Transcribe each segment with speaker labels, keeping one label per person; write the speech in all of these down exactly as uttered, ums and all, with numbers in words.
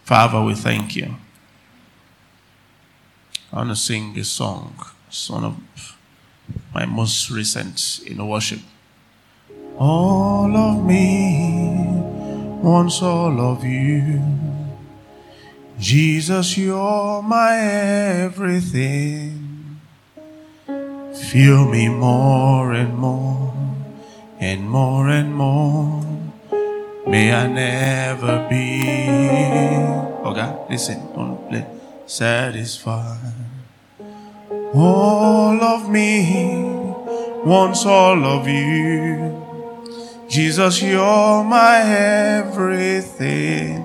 Speaker 1: Father, we thank you. I want to sing this song. It's one of my most recent in worship. All of me wants all of you. Jesus, you're my everything. Fill me more and more and more and more. May I never be. Okay, listen, don't play. Satisfied. All of me wants all of you. Jesus, you're my everything.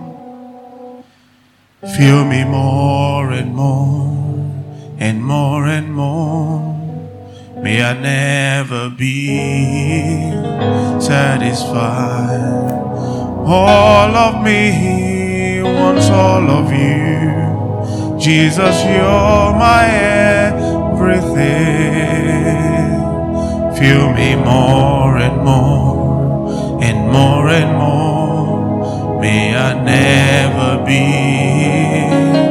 Speaker 1: Fill me more and more and more and more. May I never be satisfied. All of me wants all of you. Jesus, you're my everything. Fill me more and more and more and more. May I never be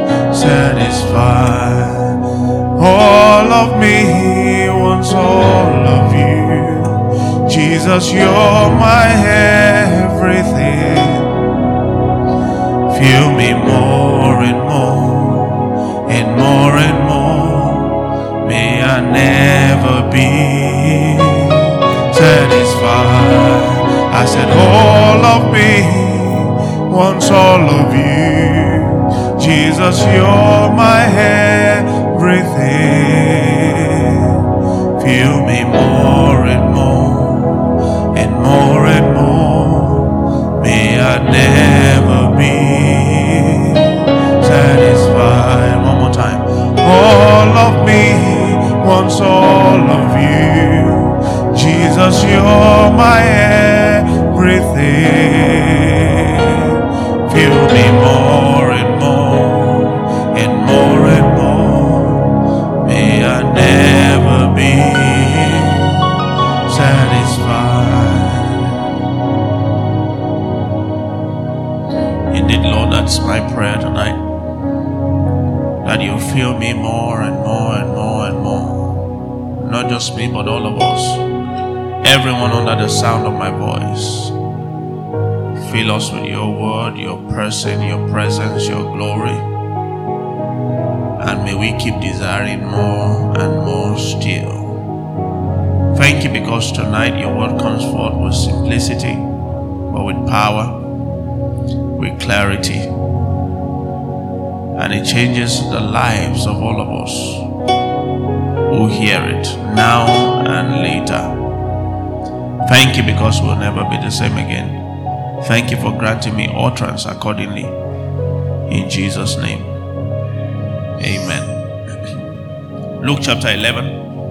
Speaker 1: satisfied. All of me wants all of you. Jesus, you're my everything. Fill me more and more and more and more. May I never be satisfied. I said all of me wants all of you. Jesus, you're my everything. Fill me more and more and more and more. May I never be satisfied. One more time. All of me wants all of you. Jesus, you're my everything. Fill me more and more and more and more. May I never be satisfied. Indeed, Lord, that's my prayer tonight. That you fill me more and more and more and more. Not just me, but all of us. Everyone under the sound of my voice. Fill us with your word, your person, your presence, your glory. And may we keep desiring more and more still. Thank you because tonight your word comes forth with simplicity, but with power, with clarity. And it changes the lives of all of us who hear it now and later. Thank you because we'll never be the same again. Thank you for granting me utterance accordingly. In Jesus' name. Amen. Luke chapter eleven.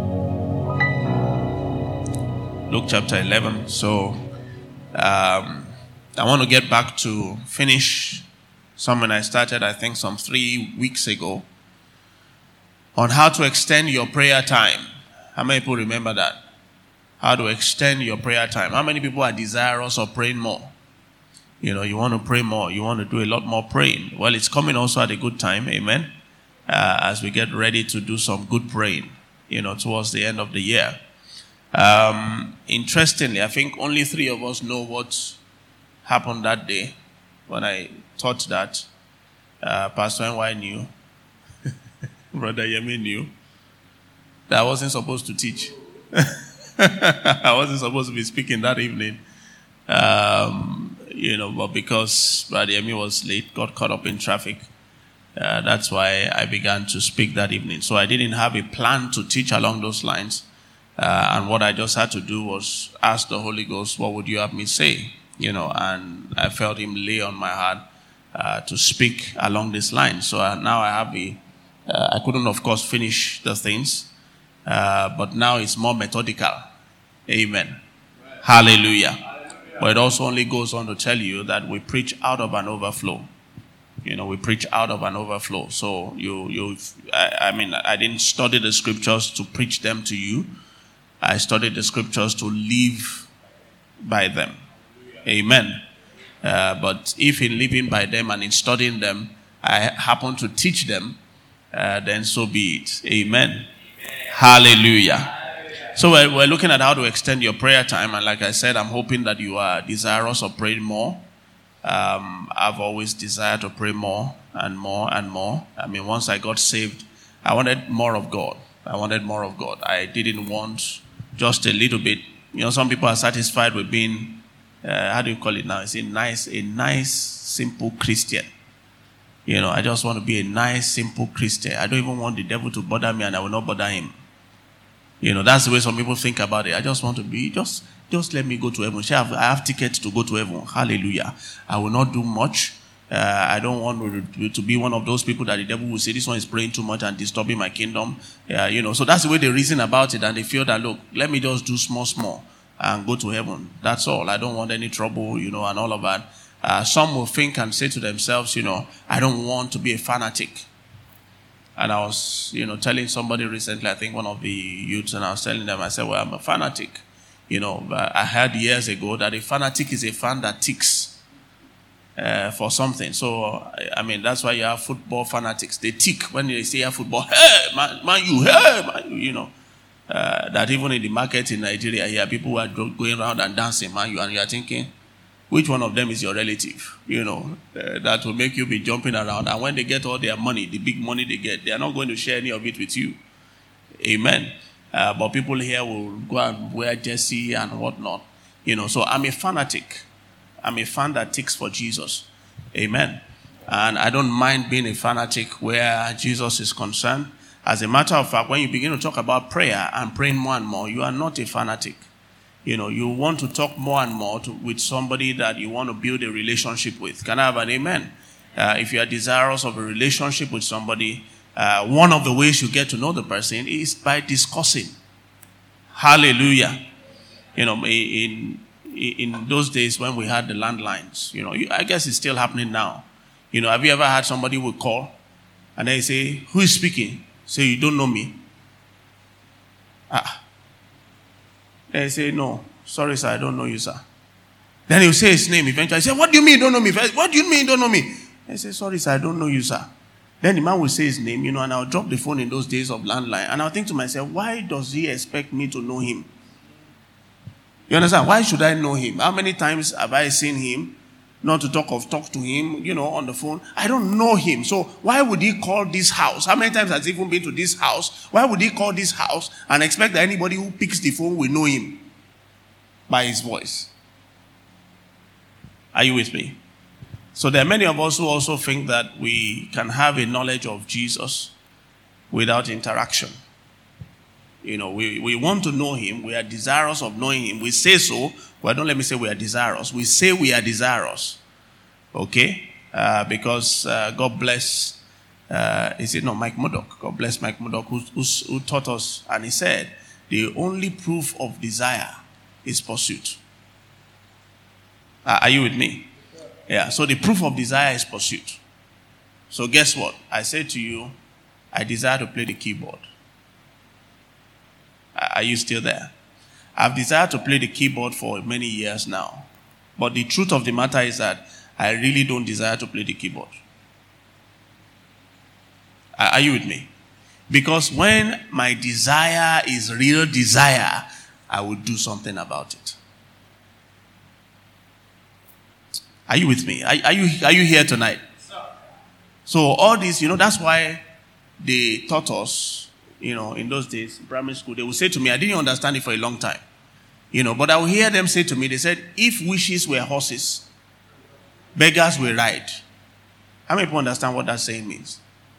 Speaker 1: Luke chapter eleven. So, um, I want to get back to finish something I started, I think, some three weeks ago on how to extend your prayer time. How many people remember that? How to extend your prayer time. How many people are desirous of praying more? You know, you want to pray more. You want to do a lot more praying. Well, it's coming also at a good time. Amen. Uh, as we get ready to do some good praying, you know, towards the end of the year. Um, interestingly, I think only three of us know what happened that day when I taught that. Uh, Pastor N Y knew. Brother Yemi knew. That I wasn't supposed to teach. I wasn't supposed to be speaking that evening. Um, you know, but because Brother Yemi was late, got caught up in traffic. Uh, that's why I began to speak that evening. So I didn't have a plan to teach along those lines. Uh, and what I just had to do was ask the Holy Ghost, what would you have me say? You know, and I felt him lay on my heart uh, to speak along this line. So uh, now I have a, uh, I couldn't, of course, finish the things. Uh, but now it's more methodical. Amen. Right. Hallelujah. Hallelujah. But it also only goes on to tell you that we preach out of an overflow. You know, we preach out of an overflow. So you, you, I, I mean, I didn't study the scriptures to preach them to you. I studied the scriptures to live by them. Amen. Uh, but if in living by them and in studying them, I happen to teach them, uh, then so be it. Amen. Amen. Hallelujah. So we're, we're looking at how to extend your prayer time. And like I said, I'm hoping that you are desirous of praying more. Um, I've always desired to pray more and more and more. I mean, once I got saved, I wanted more of God. I wanted more of God. I didn't want just a little bit. You know, some people are satisfied with being, uh, how do you call it now? It's a nice, a nice, simple Christian. You know, I just want to be a nice, simple Christian. I don't even want the devil to bother me, and I will not bother him. You know, that's the way some people think about it. I just want to be, just just let me go to heaven. I have, I have tickets to go to heaven. Hallelujah. I will not do much. Uh, I don't want to, to be one of those people that the devil will say, this one is praying too much and disturbing my kingdom. Uh, you know, so that's the way they reason about it. And they feel that, look, let me just do small, small and go to heaven. That's all. I don't want any trouble, you know, and all of that. Uh, some will think and say to themselves, you know, I don't want to be a fanatic. And I was, you know, telling somebody recently, I think one of the youths, and I was telling them, I said, well, I'm a fanatic. You know, I heard years ago that a fanatic is a fan that ticks uh, for something. So, I mean, that's why you have football fanatics. They tick when they say football, hey, man, man you, hey, man you, you know. Uh, that even in the market in Nigeria, here, people who are going around and dancing, man you, and you are thinking, which one of them is your relative? You know, uh, that will make you be jumping around. And when they get all their money, the big money they get, they are not going to share any of it with you. Amen. Uh, but people here will go and wear jersey and whatnot. You know, so I'm a fanatic. I'm a fan that ticks for Jesus. Amen. And I don't mind being a fanatic where Jesus is concerned. As a matter of fact, when you begin to talk about prayer and praying more and more, you are not a fanatic. You know, you want to talk more and more to, with somebody that you want to build a relationship with. Can I have an amen? Uh, if you are desirous of a relationship with somebody, uh, one of the ways you get to know the person is by discussing. Hallelujah. You know, in in those days when we had the landlines, you know, I guess it's still happening now. You know, have you ever had somebody who will call and they say, who is speaking? Say, you don't know me. Ah. They say, no, sorry, sir, I don't know you, sir. Then he'll say his name eventually. I say, what do you mean you don't know me? What do you mean you don't know me? I say, sorry, sir, I don't know you, sir. Then the man will say his name, you know, and I'll drop the phone in those days of landline. And I'll think to myself, why does he expect me to know him? You understand? Why should I know him? How many times have I seen him? Not to talk of talk to him, you know, on the phone. I don't know him. So why would he call this house? How many times has he even been to this house? Why would he call this house and expect that anybody who picks the phone will know him by his voice? Are you with me? So there are many of us who also think that we can have a knowledge of Jesus without interaction. You know, we, we want to know him. We are desirous of knowing him. We say so. Well, don't let me say we are desirous. We say we are desirous. Okay? Uh, because uh, God bless, uh, is it not Mike Murdoch? God bless Mike Murdoch who, who, who taught us. And he said, the only proof of desire is pursuit. Uh, are you with me? Yeah, so the proof of desire is pursuit. So guess what? I said to you, I desire to play the keyboard. Are you still there? I've desired to play the keyboard for many years now. But the truth of the matter is that I really don't desire to play the keyboard. Are you with me? Because when my desire is real desire, I will do something about it. Are you with me? Are, are you are you here tonight? So all this, you know, that's why they taught us, you know, in those days, in primary school, they would say to me, I didn't understand it for a long time. You know, but I would hear them say to me, they said, if wishes were horses, beggars will ride. How many people understand what that saying means?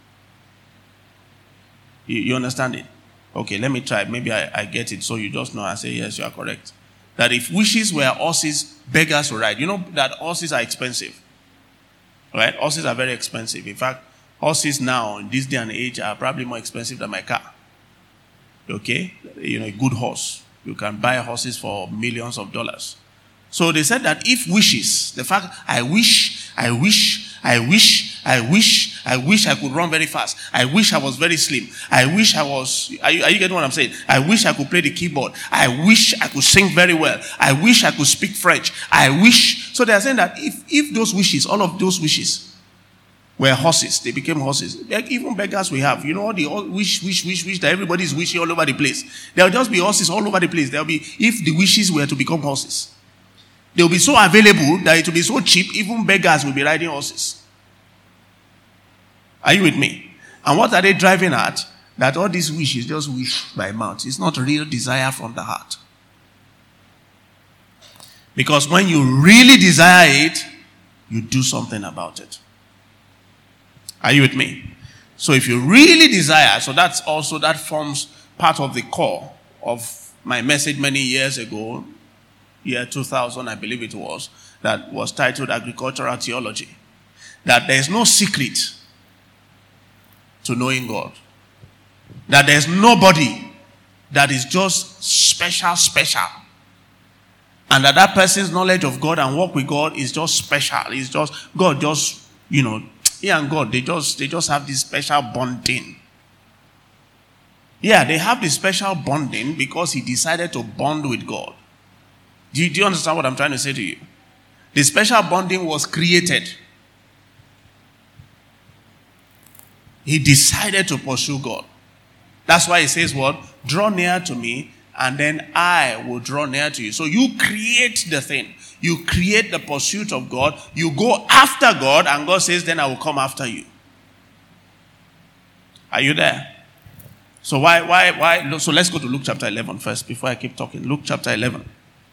Speaker 1: You, you understand it? Okay, let me try. Maybe I, I get it. So you just know. I say, yes, you are correct. That if wishes were horses, beggars will ride. You know that horses are expensive. Right? Horses are very expensive. In fact, horses now, in this day and age, are probably more expensive than my car. Okay? You know, a good horse. You can buy horses for millions of dollars. So they said that if wishes, the fact, I wish, I wish, I wish, I wish, I wish I could run very fast. I wish I was very slim. I wish I was, are you, are you getting what I'm saying? I wish I could play the keyboard. I wish I could sing very well. I wish I could speak French. I wish. So they are saying that if, if those wishes, all of those wishes were horses, they became horses. Like even beggars we have, you know, the all wish, wish, wish, wish that everybody is wishing all over the place. There will just be horses all over the place. There will be, if the wishes were to become horses, they will be so available that it will be so cheap, even beggars will be riding horses. Are you with me? And what are they driving at? That all these wishes just wish by mouth. It's not real desire from the heart. Because when you really desire it, you do something about it. Are you with me? So if you really desire, so that's also, that forms part of the core of my message many years ago, year two thousand, I believe it was, that was titled Agricultural Theology. That there is no secret to knowing God. That there is nobody that is just special, special. And that that person's knowledge of God and work with God is just special. It's just, God just, you know, he and God, they just, they just have this special bonding. Yeah, they have this special bonding because he decided to bond with God. Do you, do you understand what I'm trying to say to you? The special bonding was created. He decided to pursue God. That's why he says what? Draw near to me and then I will draw near to you. So you create the thing. You create the pursuit of God. You go after God and God says then I will come after you. Are you there? So why, why, why? So let's go to Luke chapter eleven first before I keep talking. Luke chapter eleven.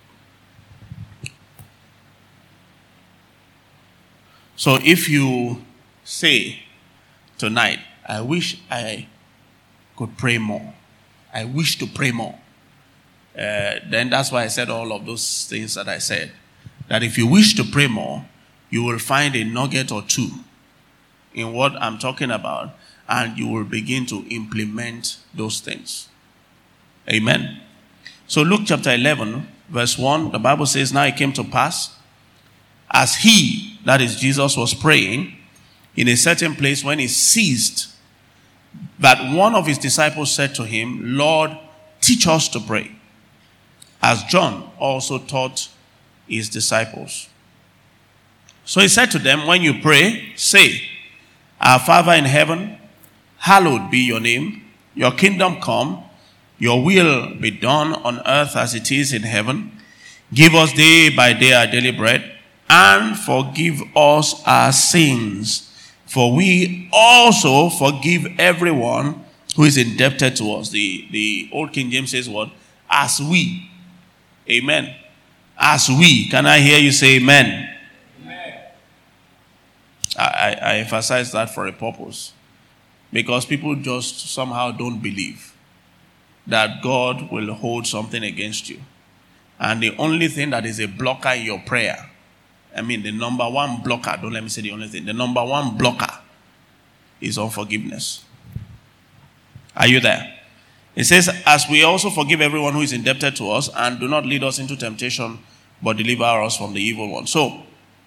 Speaker 1: So if you say tonight, I wish I could pray more. I wish to pray more. Uh, then that's why I said all of those things that I said. That if you wish to pray more, you will find a nugget or two in what I'm talking about, and you will begin to implement those things. Amen. So Luke chapter eleven, verse one, the Bible says, now it came to pass, as he, that is Jesus, was praying in a certain place when he ceased, that one of his disciples said to him, Lord, teach us to pray, as John also taught his disciples. So he said to them, when you pray, say, Our Father in heaven, hallowed be your name. Your kingdom come. Your will be done on earth as it is in heaven. Give us day by day our daily bread, and forgive us our sins, for we also forgive everyone who is indebted to us. The, the Old King James says what? As we. Amen. As we. Can I hear you say amen? Amen. I, I emphasize that for a purpose. Because people just somehow don't believe that God will hold something against you. And the only thing that is a blocker in your prayer, I mean the number one blocker, don't let me say the only thing, the number one blocker is unforgiveness. Are you there? It says, as we also forgive everyone who is indebted to us, and do not lead us into temptation, but deliver us from the evil one. So,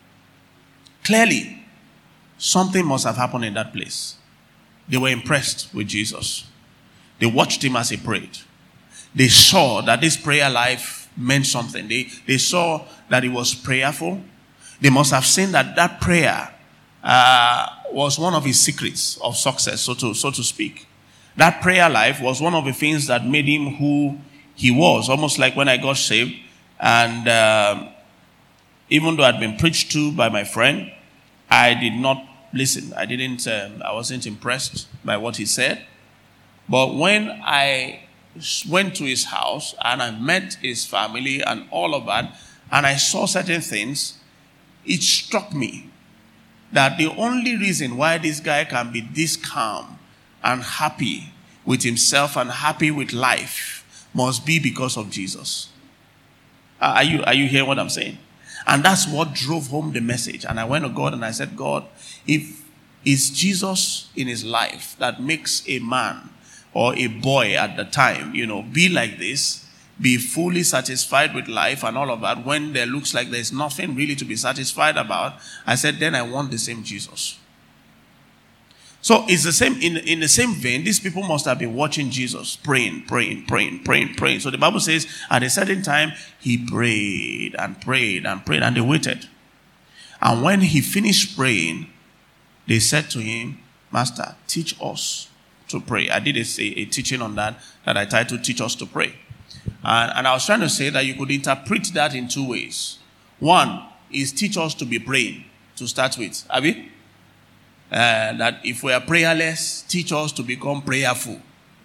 Speaker 1: clearly, something must have happened in that place. They were impressed with Jesus. They watched him as he prayed. They saw that this prayer life meant something. They, they saw that he was prayerful. They must have seen that that prayer uh, was one of his secrets of success, so to, so to speak. That prayer life was one of the things that made him who he was. Almost like when I got saved, and uh, even though I'd been preached to by my friend, I did not listen. I didn't. Um, I wasn't impressed by what he said. But when I went to his house and I met his family and all of that, and I saw certain things, it struck me that the only reason why this guy can be this calm and happy with himself and happy with life must be because of Jesus. Uh, are you, are you hearing what I'm saying? And that's what drove home the message. And I went to God and I said, God, if it's Jesus in his life that makes a man or a boy at the time, you know, be like this, be fully satisfied with life and all of that, when there looks like there's nothing really to be satisfied about, I said, then I want the same Jesus. So it's the same, in, in the same vein, these people must have been watching Jesus, praying, praying, praying, praying, praying. So the Bible says at a certain time, he prayed and prayed and prayed, and they waited. And when he finished praying, they said to him, Master, teach us to pray. I did a, a teaching on that, that I titled Teach Us to Pray. And, and I was trying to say that you could interpret that in two ways. One is teach us to be praying, to start with. Abi? Uh, that if we are prayerless, teach us to become prayerful.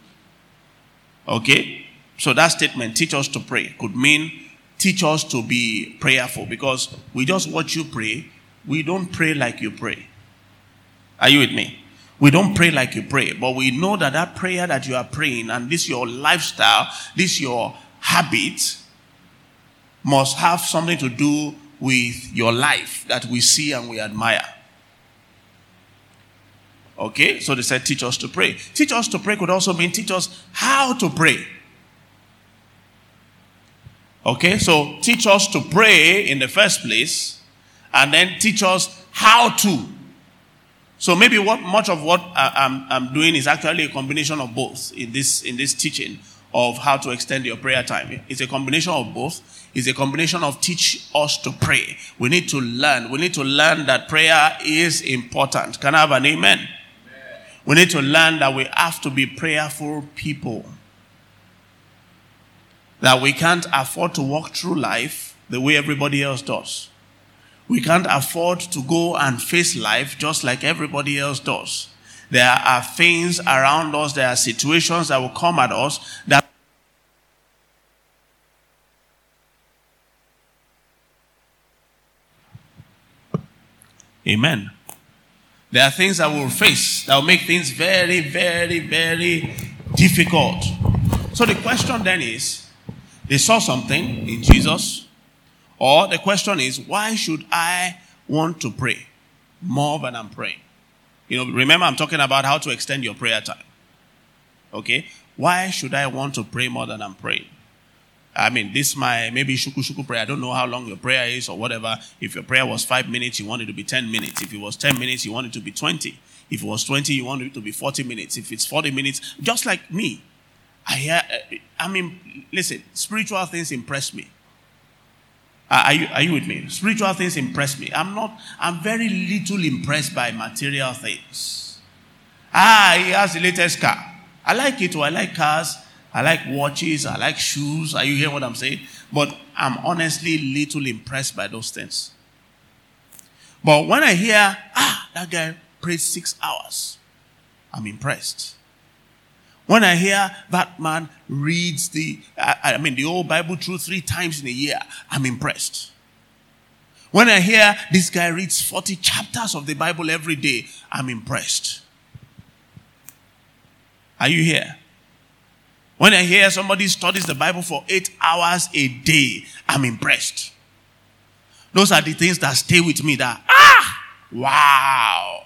Speaker 1: Okay? So that statement, teach us to pray, could mean teach us to be prayerful. Because we just watch you pray. We don't pray like you pray. Are you with me? We don't pray like you pray. But we know that that prayer that you are praying, and this your lifestyle, this your habit, must have something to do with your life that we see and we admire. Okay, so they said teach us to pray. Teach us to pray could also mean teach us how to pray. Okay, so teach us to pray in the first place, and then teach us how to. So maybe what much of what I, I'm, I'm doing is actually a combination of both in this in this teaching of how to extend your prayer time. It's a combination of both. It's a combination of teach us to pray. We need to learn. We need to learn that prayer is important. Can I have an amen? Amen. We need to learn that we have to be prayerful people. That we can't afford to walk through life the way everybody else does. We can't afford to go and face life just like everybody else does. There are things around us, there are situations that will come at us that Amen. There are things that we'll face that will make things very, very, very difficult. So the question then is, they saw something in Jesus, or the question is, why should I want to pray more than I'm praying? You know, remember I'm talking about how to extend your prayer time. Okay? Why should I want to pray more than I'm praying? I mean, this my maybe shuku shuku prayer. I don't know how long your prayer is or whatever. If your prayer was five minutes, you want it to be ten minutes. If it was ten minutes, you want it to be twenty. If it was twenty, you want it to be forty minutes. If it's forty minutes, just like me. I hear, I mean, listen, spiritual things impress me. Are you, are you with me? Spiritual things impress me. I'm not, I'm very little impressed by material things. Ah, he has the latest car. I like it too. I like cars. I like watches. I like shoes. Are you hearing what I'm saying? But I'm honestly little impressed by those things. But when I hear, ah, that guy prayed six hours, I'm impressed. When I hear that man reads the, I, I mean, the old Bible through three times in a year, I'm impressed. When I hear this guy reads forty chapters of the Bible every day, I'm impressed. Are you here? When I hear somebody studies the Bible for eight hours a day, I'm impressed. Those are the things that stay with me that, ah, wow.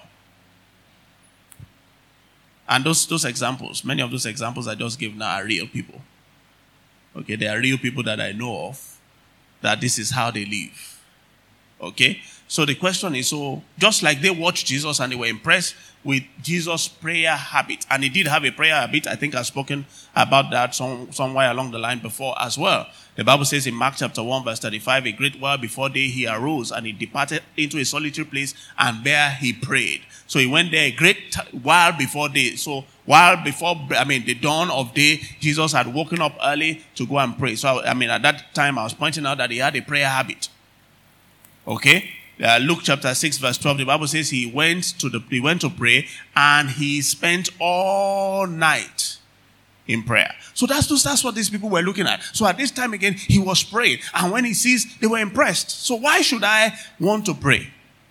Speaker 1: And those, those examples, many of those examples I just gave now are real people. Okay, they are real people that I know of, that this is how they live. Okay? So the question is, so just like they watched Jesus and they were impressed with Jesus' prayer habit, and he did have a prayer habit. I think I've spoken about that some, somewhere along the line before as well. The Bible says in Mark chapter one verse thirty-five, a great while before day he arose and he departed into a solitary place, and there he prayed. So he went there a great t- while before day. So while before, I mean, the dawn of day, Jesus had woken up early to go and pray. So, I mean, at that time I was pointing out that he had a prayer habit. Okay? Uh, Luke chapter six verse twelve, the Bible says he went to the he went to pray and he spent all night in prayer. So that's that's what these people were looking at. So at this time again, he was praying, and when he sees, they were impressed. So why should I want to pray?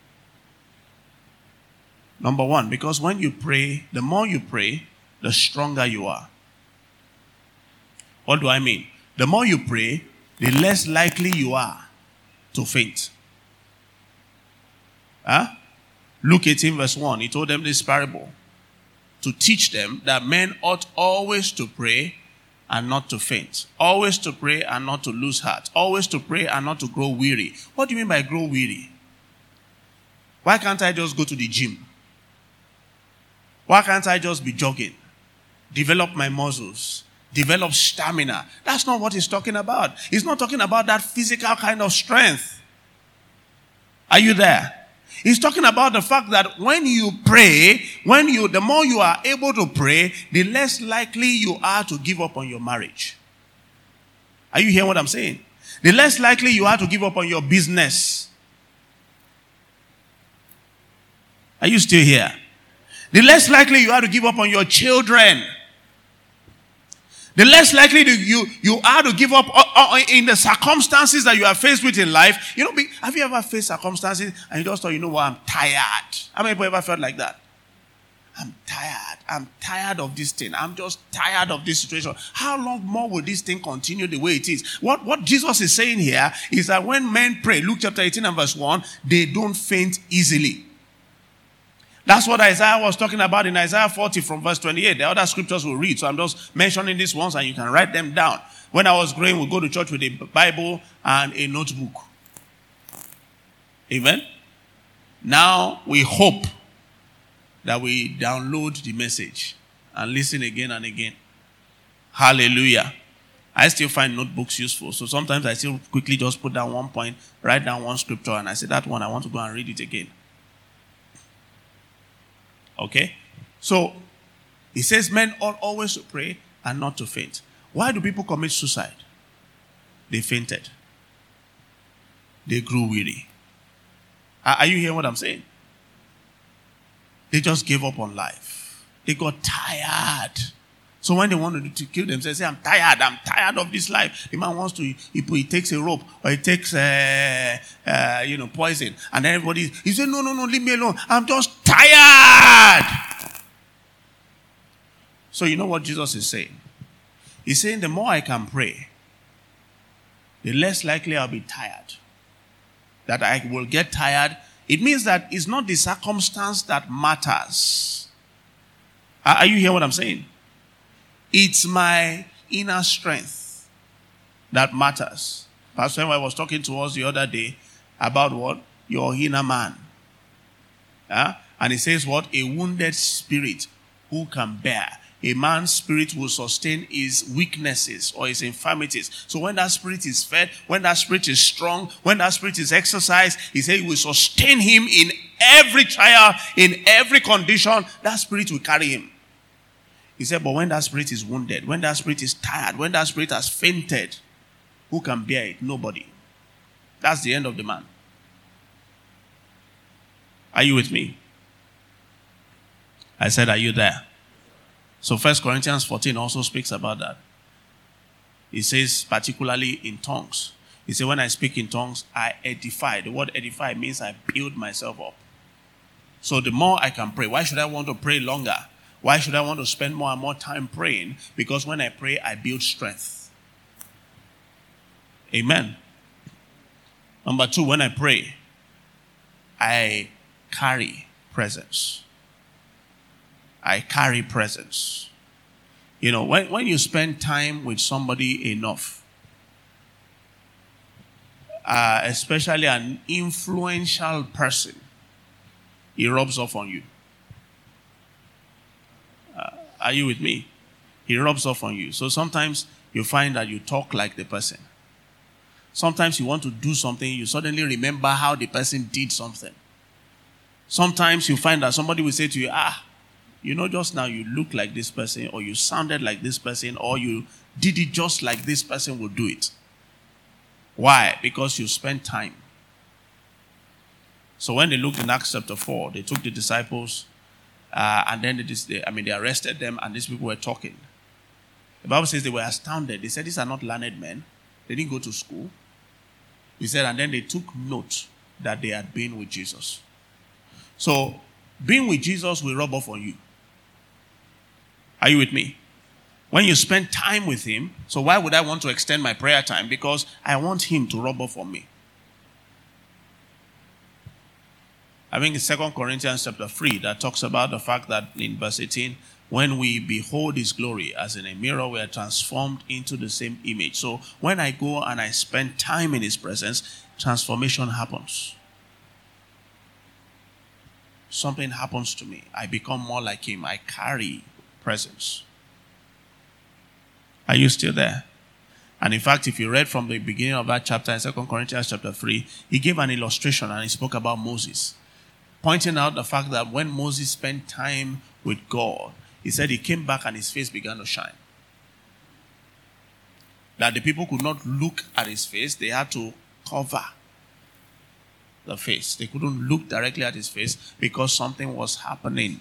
Speaker 1: Number one, because when you pray, the more you pray, the stronger you are. What do I mean? The more you pray, the less likely you are to faint. Huh? Luke eighteen verse one, he told them this parable to teach them that men ought always to pray and not to faint. Always to pray and not to lose heart. Always to pray and not to grow weary. What do you mean by grow weary? Why can't I just go to the gym? Why can't I just be jogging? Develop my muscles. Develop stamina. That's not what he's talking about. He's not talking about that physical kind of strength. Are you there? He's talking about the fact that when you pray, when you, the more you are able to pray, the less likely you are to give up on your marriage. Are you hearing what I'm saying? The less likely you are to give up on your business. Are you still here? The less likely you are to give up on your children. The less likely you, you are to give up in the circumstances that you are faced with in life. You know, have you ever faced circumstances and you just thought, you know what, I'm tired? How many people ever felt like that? I'm tired. I'm tired of this thing. I'm just tired of this situation. How long more will this thing continue the way it is? What, what Jesus is saying here is that when men pray, Luke chapter eighteen and verse one, they don't faint easily. That's what Isaiah was talking about in Isaiah forty from verse twenty-eight. The other scriptures we'll read. So I'm just mentioning these ones and you can write them down. When I was growing, we'd go to church with a Bible and a notebook. Amen? Now we hope that we download the message and listen again and again. Hallelujah. I still find notebooks useful. So sometimes I still quickly just put down one point, write down one scripture, and I say, that one, I want to go and read it again. Okay? So, he says men ought always to pray and not to faint. Why do people commit suicide? They fainted. They grew weary. Are, are you hearing what I'm saying? They just gave up on life. They got tired. So when they wanted to kill themselves, they say, I'm tired, I'm tired of this life. The man wants to, he, he takes a rope or he takes, uh, uh, you know, poison. And then everybody, he says, no, no, no, leave me alone. I'm just tired. So you know what Jesus is saying? He's saying the more I can pray, the less likely I'll be tired. That I will get tired. It means that it's not the circumstance that matters. Are, are you hearing what I'm saying? It's my inner strength that matters. Pastor Emma was talking to us the other day about what? Your inner man. Uh, and he says what? A wounded spirit who can bear. A man's spirit will sustain his weaknesses or his infirmities. So when that spirit is fed, when that spirit is strong, when that spirit is exercised, he said he will sustain him in every trial, in every condition. That spirit will carry him. He said, but when that spirit is wounded, when that spirit is tired, when that spirit has fainted, who can bear it? Nobody. That's the end of the man. Are you with me? I said, are you there? So First Corinthians fourteen also speaks about that. It says, particularly in tongues. He said, when I speak in tongues, I edify. The word edify means I build myself up. So the more I can pray, why should I want to pray longer? Why should I want to spend more and more time praying? Because when I pray, I build strength. Amen. Number two, when I pray, I carry presence. I carry presence. You know, when, when you spend time with somebody enough, uh, especially an influential person, he rubs off on you. Uh, are you with me? He rubs off on you. So sometimes you find that you talk like the person. Sometimes you want to do something, you suddenly remember how the person did something. Sometimes you find that somebody will say to you, ah, you know, just now you look like this person, or you sounded like this person, or you did it just like this person would do it. Why? Because you spent time. So when they looked in Acts chapter four, they took the disciples, uh, and then they, they, I mean, they arrested them, and these people were talking. The Bible says they were astounded. They said, these are not learned men. They didn't go to school. He said, and then they took note that they had been with Jesus. So, being with Jesus will rub off on you. Are you with me? When you spend time with him, so why would I want to extend my prayer time? Because I want him to rub off on me. I think it's Second Corinthians chapter three that talks about the fact that in verse eighteen, when we behold his glory as in a mirror, we are transformed into the same image. So when I go and I spend time in his presence, transformation happens. something happens to me. I become more like him. I carry presence. Are you still there? And in fact, if you read from the beginning of that chapter in Second Corinthians chapter three, he gave an illustration and he spoke about Moses, pointing out the fact that when Moses spent time with God, he said he came back and his face began to shine. That the people could not look at his face, they had to cover the face. They couldn't look directly at his face because something was happening.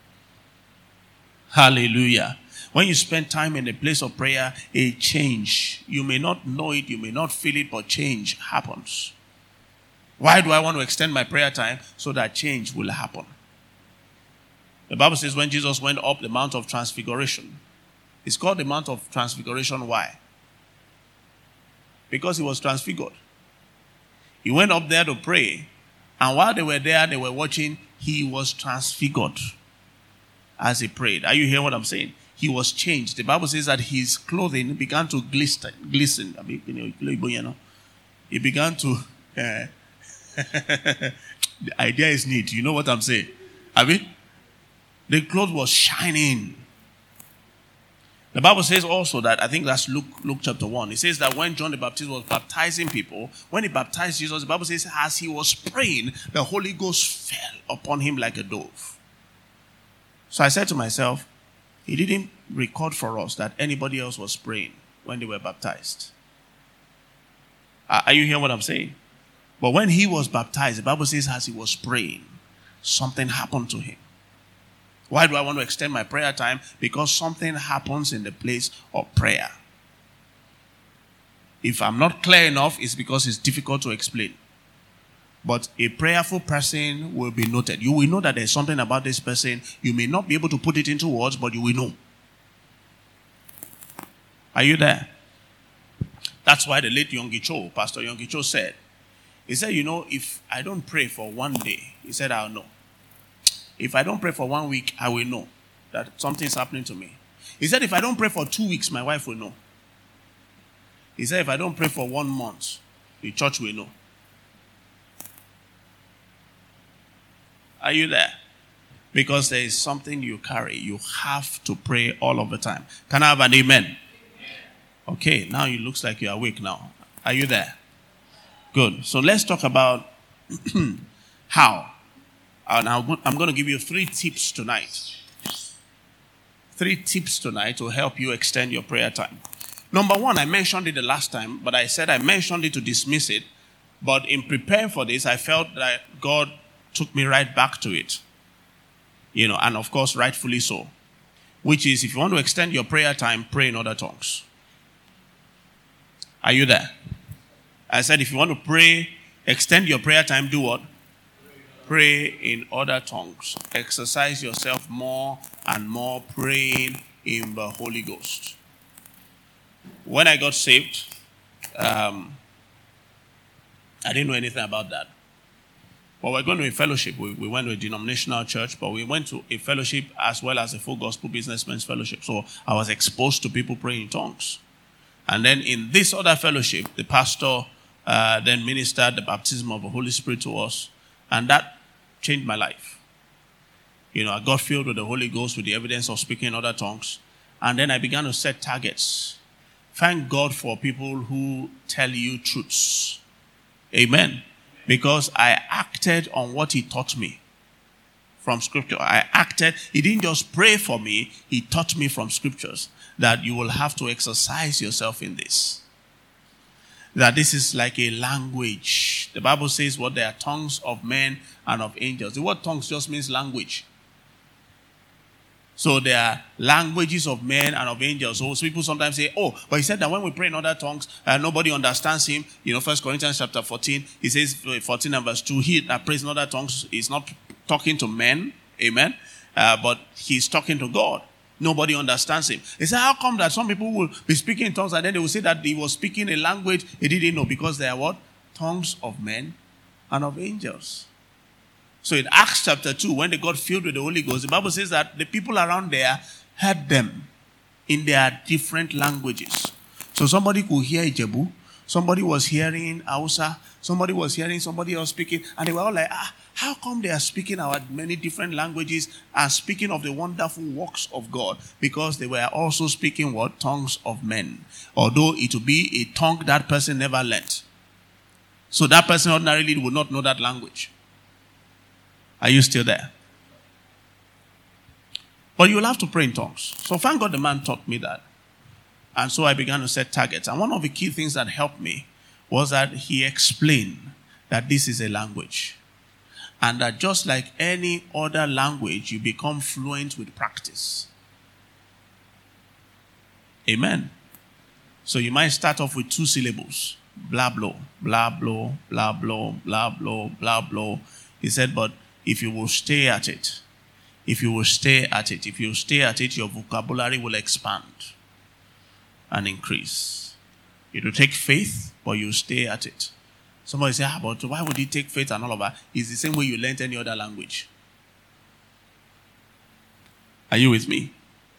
Speaker 1: Hallelujah. When you spend time in a place of prayer, a change. You may not know it, you may not feel it, but change happens. Why do I want to extend my prayer time? So that change will happen. The Bible says when Jesus went up the Mount of Transfiguration, it's called the Mount of Transfiguration. Why? Because he was transfigured. He went up there to pray, and while they were there, they were watching, he was transfigured as he prayed. Are you hearing what I'm saying? He was changed. The Bible says that his clothing began to glisten. glisten. I mean, you know, it began to... Uh, the idea is neat. You know what I'm saying? I mean, the cloth was shining. The Bible says also that, I think that's Luke, Luke chapter one. It says that when John the Baptist was baptizing people, when he baptized Jesus, the Bible says as he was praying, the Holy Ghost fell upon him like a dove. So I said to myself, he didn't record for us that anybody else was praying when they were baptized. Are you hearing what I'm saying? But when he was baptized, the Bible says as he was praying, something happened to him. Why do I want to extend my prayer time? Because something happens in the place of prayer. If I'm not clear enough, it's because it's difficult to explain. But a prayerful person will be noted. You will know that there's something about this person. You may not be able to put it into words, but you will know. Are you there? That's why the late Yonggi Cho, Pastor Yonggi Cho said, he said, you know, if I don't pray for one day, he said, I'll know. If I don't pray for one week, I will know that something's happening to me. He said, if I don't pray for two weeks, my wife will know. He said, if I don't pray for one month, the church will know. Are you there? Because there is something you carry. You have to pray all of the time. Can I have an amen? Amen. Okay, now it looks like you're awake now. Are you there? Good. So let's talk about how. And I'm going to give you three tips tonight. Three tips tonight to help you extend your prayer time. Number one, I mentioned it the last time, but I said I mentioned it to dismiss it. But in preparing for this, I felt that God took me right back to it. You know, and of course, rightfully so. Which is, if you want to extend your prayer time, pray in other tongues. Are you there? I said, if you want to pray, extend your prayer time, do what? Pray in other tongues. Exercise yourself more and more praying in the Holy Ghost. When I got saved, um, I didn't know anything about that. But we're going to a fellowship. We, we went to a denominational church, but we went to a fellowship as well as a full gospel businessmen's fellowship. So I was exposed to people praying in tongues. And then in this other fellowship, the pastor uh, then ministered the baptism of the Holy Spirit to us. And that changed my life. You know, I got filled with the Holy Ghost with the evidence of speaking in other tongues. And then I began to set targets. Thank God for people who tell you truths. Amen. Because I acted on what he taught me from scripture. I acted. He didn't just pray for me. He taught me from scriptures that you will have to exercise yourself in this. That this is like a language. The Bible says what there are tongues of men and of angels. The word tongues just means language. So there are languages of men and of angels. So people sometimes say, oh, but he said that when we pray in other tongues, uh, nobody understands him. You know, First Corinthians chapter fourteen, he says, fourteen and verse two, he that prays in other tongues is not talking to men, amen, uh, but he's talking to God. Nobody understands him. He said, how come that some people will be speaking in tongues and then they will say that he was speaking a language he didn't know? Because they are what? Tongues of men and of angels. So in Acts chapter two, when they got filled with the Holy Ghost, the Bible says that the people around there heard them in their different languages. So somebody could hear Ijebu, somebody was hearing Hausa, somebody was hearing somebody else speaking, and they were all like, ah, How come they are speaking out many different languages and speaking of the wonderful works of God? Because they were also speaking what? Tongues of men. Although it will be a tongue that person never learnt. So that person ordinarily would not know that language. Are you still there? But you will have to pray in tongues. So thank God the man taught me that. And so I began to set targets. And one of the key things that helped me was that he explained that this is a language. And that just like any other language, you become fluent with practice. Amen. So you might start off with two syllables. Blah, blah, blah, blah, blah, blah, blah, blah, blah, blah. He said, but if you will stay at it, if you will stay at it, if you stay at it, your vocabulary will expand and increase. It will take faith, but you stay at it. Somebody say, ah, but why would it take faith and all of that? It's the same way you learned any other language. Are you with me?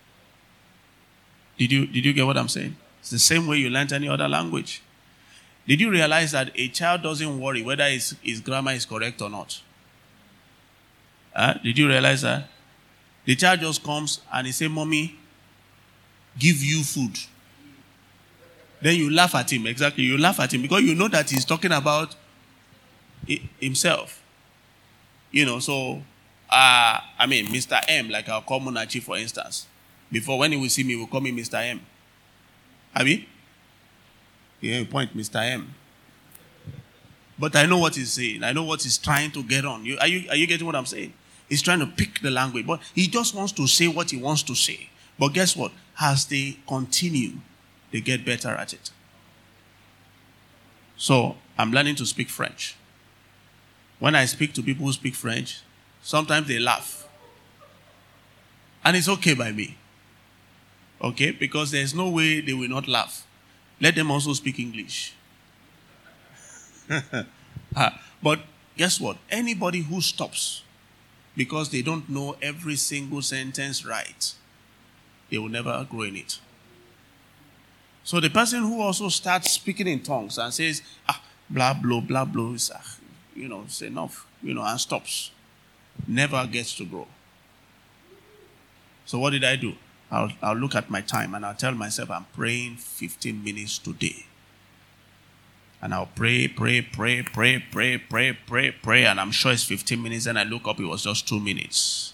Speaker 1: Did you, did you get what I'm saying? It's the same way you learned any other language. Did you realize that a child doesn't worry whether his, his grammar is correct or not? Uh, did you realize that? The child just comes and he says, Mommy, give you food. Then you laugh at him. Exactly. You laugh at him because you know that he's talking about himself. You know, so, uh, I mean, Mister M, like our common Munachi, for instance. Before, when he will see me, he will call me Mister M. Abi? Yeah, point Mister M. But I know what he's saying. I know what he's trying to get on. You, are, you, are you getting what I'm saying? He's trying to pick the language. But he just wants to say what he wants to say. But guess what? As they continue, they get better at it. So, I'm learning to speak French. When I speak to people who speak French, sometimes they laugh. And it's okay by me. Okay? Because there's no way they will not laugh. Let them also speak English. But guess what? Anybody who stops because they don't know every single sentence right, they will never grow in it. So the person who also starts speaking in tongues and says, ah, blah, blah, blah, blah, is, ah, you know, it's enough, you know, and stops, never gets to grow. So what did I do? I'll, I'll look at my time and I'll tell myself I'm praying fifteen minutes today. And I'll pray, pray, pray, pray, pray, pray, pray, pray, and I'm sure it's fifteen minutes, and I look up, it was just two minutes.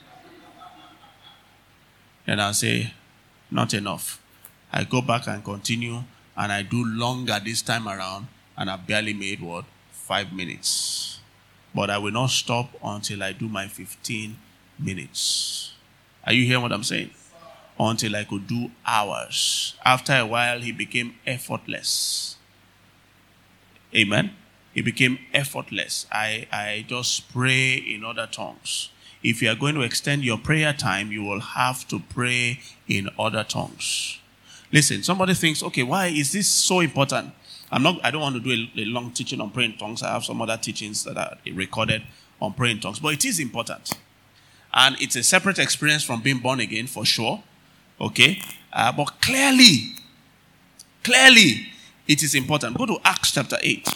Speaker 1: And I'll say, not enough. I go back and continue, and I do longer this time around, and I barely made what? Five minutes. But I will not stop until I do my fifteen minutes. Are you hearing what I'm saying? Until I could do hours. After a while, he became effortless. Amen. It became effortless. I, I just pray in other tongues. If you are going to extend your prayer time, you will have to pray in other tongues. Listen, somebody thinks, okay, why is this so important? I'm not, I don't want to do a, a long teaching on praying in tongues. I have some other teachings that are recorded on praying in tongues. But it is important. And it's a separate experience from being born again, for sure. Okay? Uh, but clearly, clearly, it is important. Go to Acts chapter eight.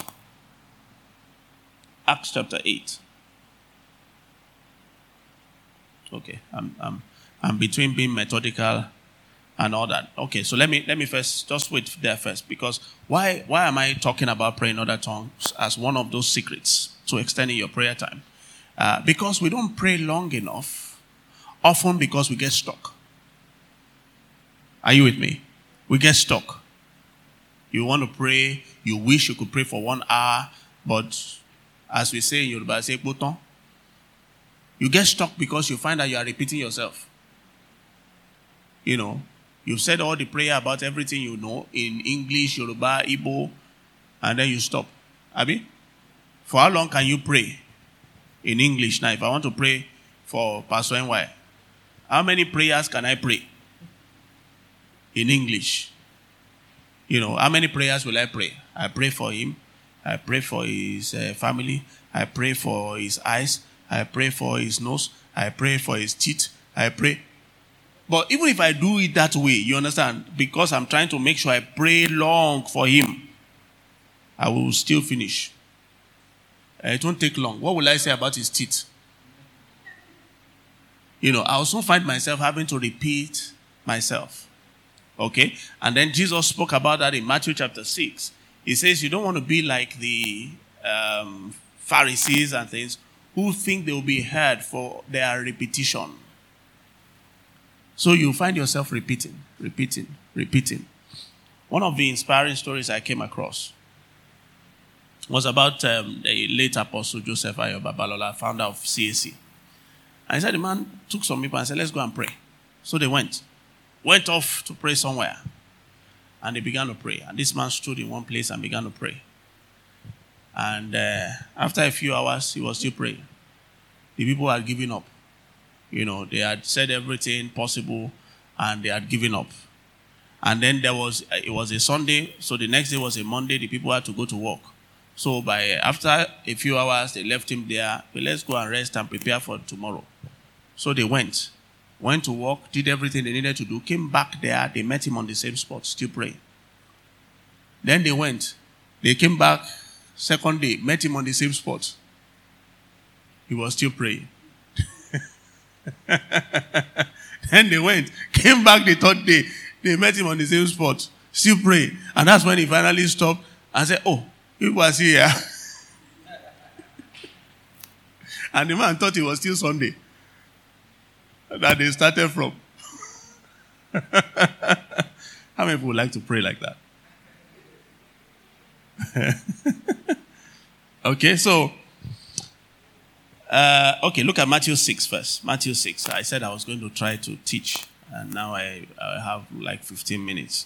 Speaker 1: Acts chapter eight. Okay, I'm, I'm, I'm between being methodical and all that. Okay, so let me let me first just wait there first, because why why am I talking about praying in other tongues as one of those secrets to extending your prayer time? Uh, because we don't pray long enough, often because we get stuck. Are you with me? We get stuck. You want to pray, you wish you could pray for one hour, but as we say in Yoruba, say button. You get stuck because you find that you are repeating yourself. You know, you've said all the prayer about everything you know in English, Yoruba, Igbo, and then you stop. Abi? For how long can you pray in English? Now, if I want to pray for Pastor N Y, how many prayers can I pray in English? You know, how many prayers will I pray? I pray for him. I pray for his uh, family. I pray for his eyes. I pray for his nose. I pray for his teeth. I pray. But even if I do it that way, you understand, because I'm trying to make sure I pray long for him, I will still finish. Uh, it won't take long. What will I say about his teeth? You know, I also find myself having to repeat myself. Okay? And then Jesus spoke about that in Matthew chapter six. He says you don't want to be like the um, Pharisees and things who think they will be heard for their repetition. So you find yourself repeating, repeating, repeating. One of the inspiring stories I came across was about um, the late Apostle Joseph Ayo Babalola, founder of C A C. And he said the man took some people and said, let's go and pray. So they went. Went off to pray somewhere. And they began to pray. And this man stood in one place and began to pray. And uh, after a few hours, he was still praying. The people had given up. You know, they had said everything possible and they had given up. And then there was, it was a Sunday, so the next day was a Monday, the people had to go to work. So by after a few hours, they left him there. But let's go and rest and prepare for tomorrow. So they went. Went to work, did everything they needed to do, came back there, they met him on the same spot, still praying. Then they went. They came back, second day, met him on the same spot. He was still praying. Then they went, came back the third day, they met him on the same spot, still praying. And that's when he finally stopped and said, oh, he was here. And the man thought it was still Sunday that they started from. How many people would like to pray like that? Okay, so, uh, okay, look at Matthew six first. Matthew six. I said I was going to try to teach, and now I, I have like fifteen minutes.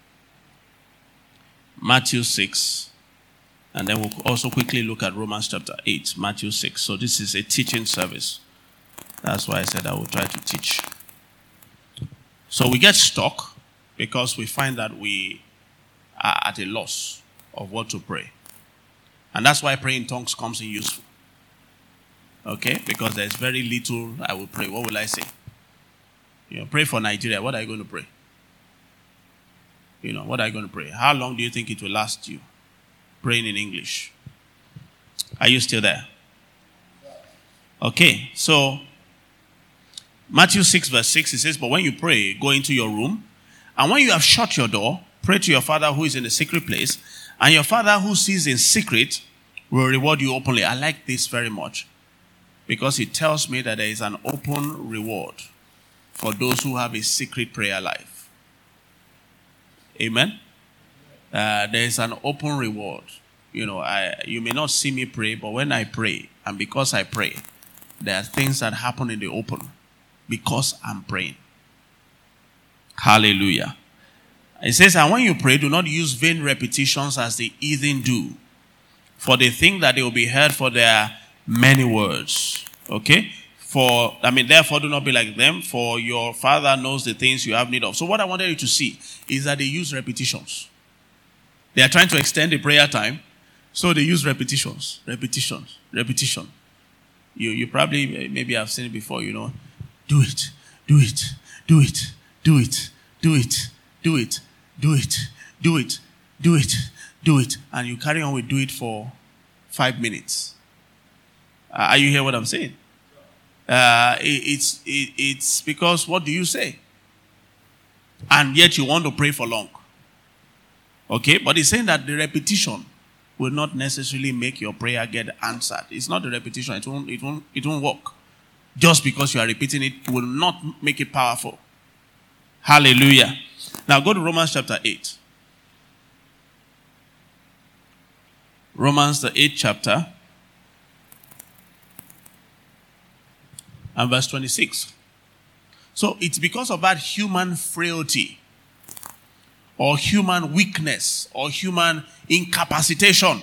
Speaker 1: Matthew six. And then we'll also quickly look at Romans chapter eight, Matthew six. So this is a teaching service. That's why I said I will try to teach. So we get stuck because we find that we are at a loss of what to pray. And that's why praying in tongues comes in useful. Okay? Because there's very little I will pray. What will I say? You know, pray for Nigeria. What are you going to pray? You know, what are you going to pray? How long do you think it will last you? Praying in English. Are you still there? Okay, so Matthew six verse six, it says, but when you pray, go into your room, and when you have shut your door, pray to your Father who is in the secret place, and your Father who sees in secret will reward you openly. I like this very much because it tells me that there is an open reward for those who have a secret prayer life. Amen? Uh, there is an open reward. You know, I you may not see me pray, but when I pray, and because I pray, there are things that happen in the open because I'm praying. Hallelujah. It says, and when you pray, do not use vain repetitions as the heathen do, for they think that they will be heard for their many words. Okay? For, I mean, therefore do not be like them, for your Father knows the things you have need of. So what I wanted you to see is that they use repetitions. They are trying to extend the prayer time, so they use repetitions, repetitions, repetition. You you probably, maybe have seen it before, you know. Do it, do it, do it, do it, do it, do it, do it, do it, do it, do it. And you carry on with do it for five minutes. Uh, are you hearing what I'm saying? Uh, it, it's, it, it's because what do you say? And yet you want to pray for long. Okay, but he's saying that the repetition will not necessarily make your prayer get answered. It's not the repetition. It won't, it won't, it won't work. Just because you are repeating it will not make it powerful. Hallelujah. Now go to Romans chapter eight. Romans the eighth chapter and verse twenty-six. So it's because of that human frailty or human weakness, or human incapacitation,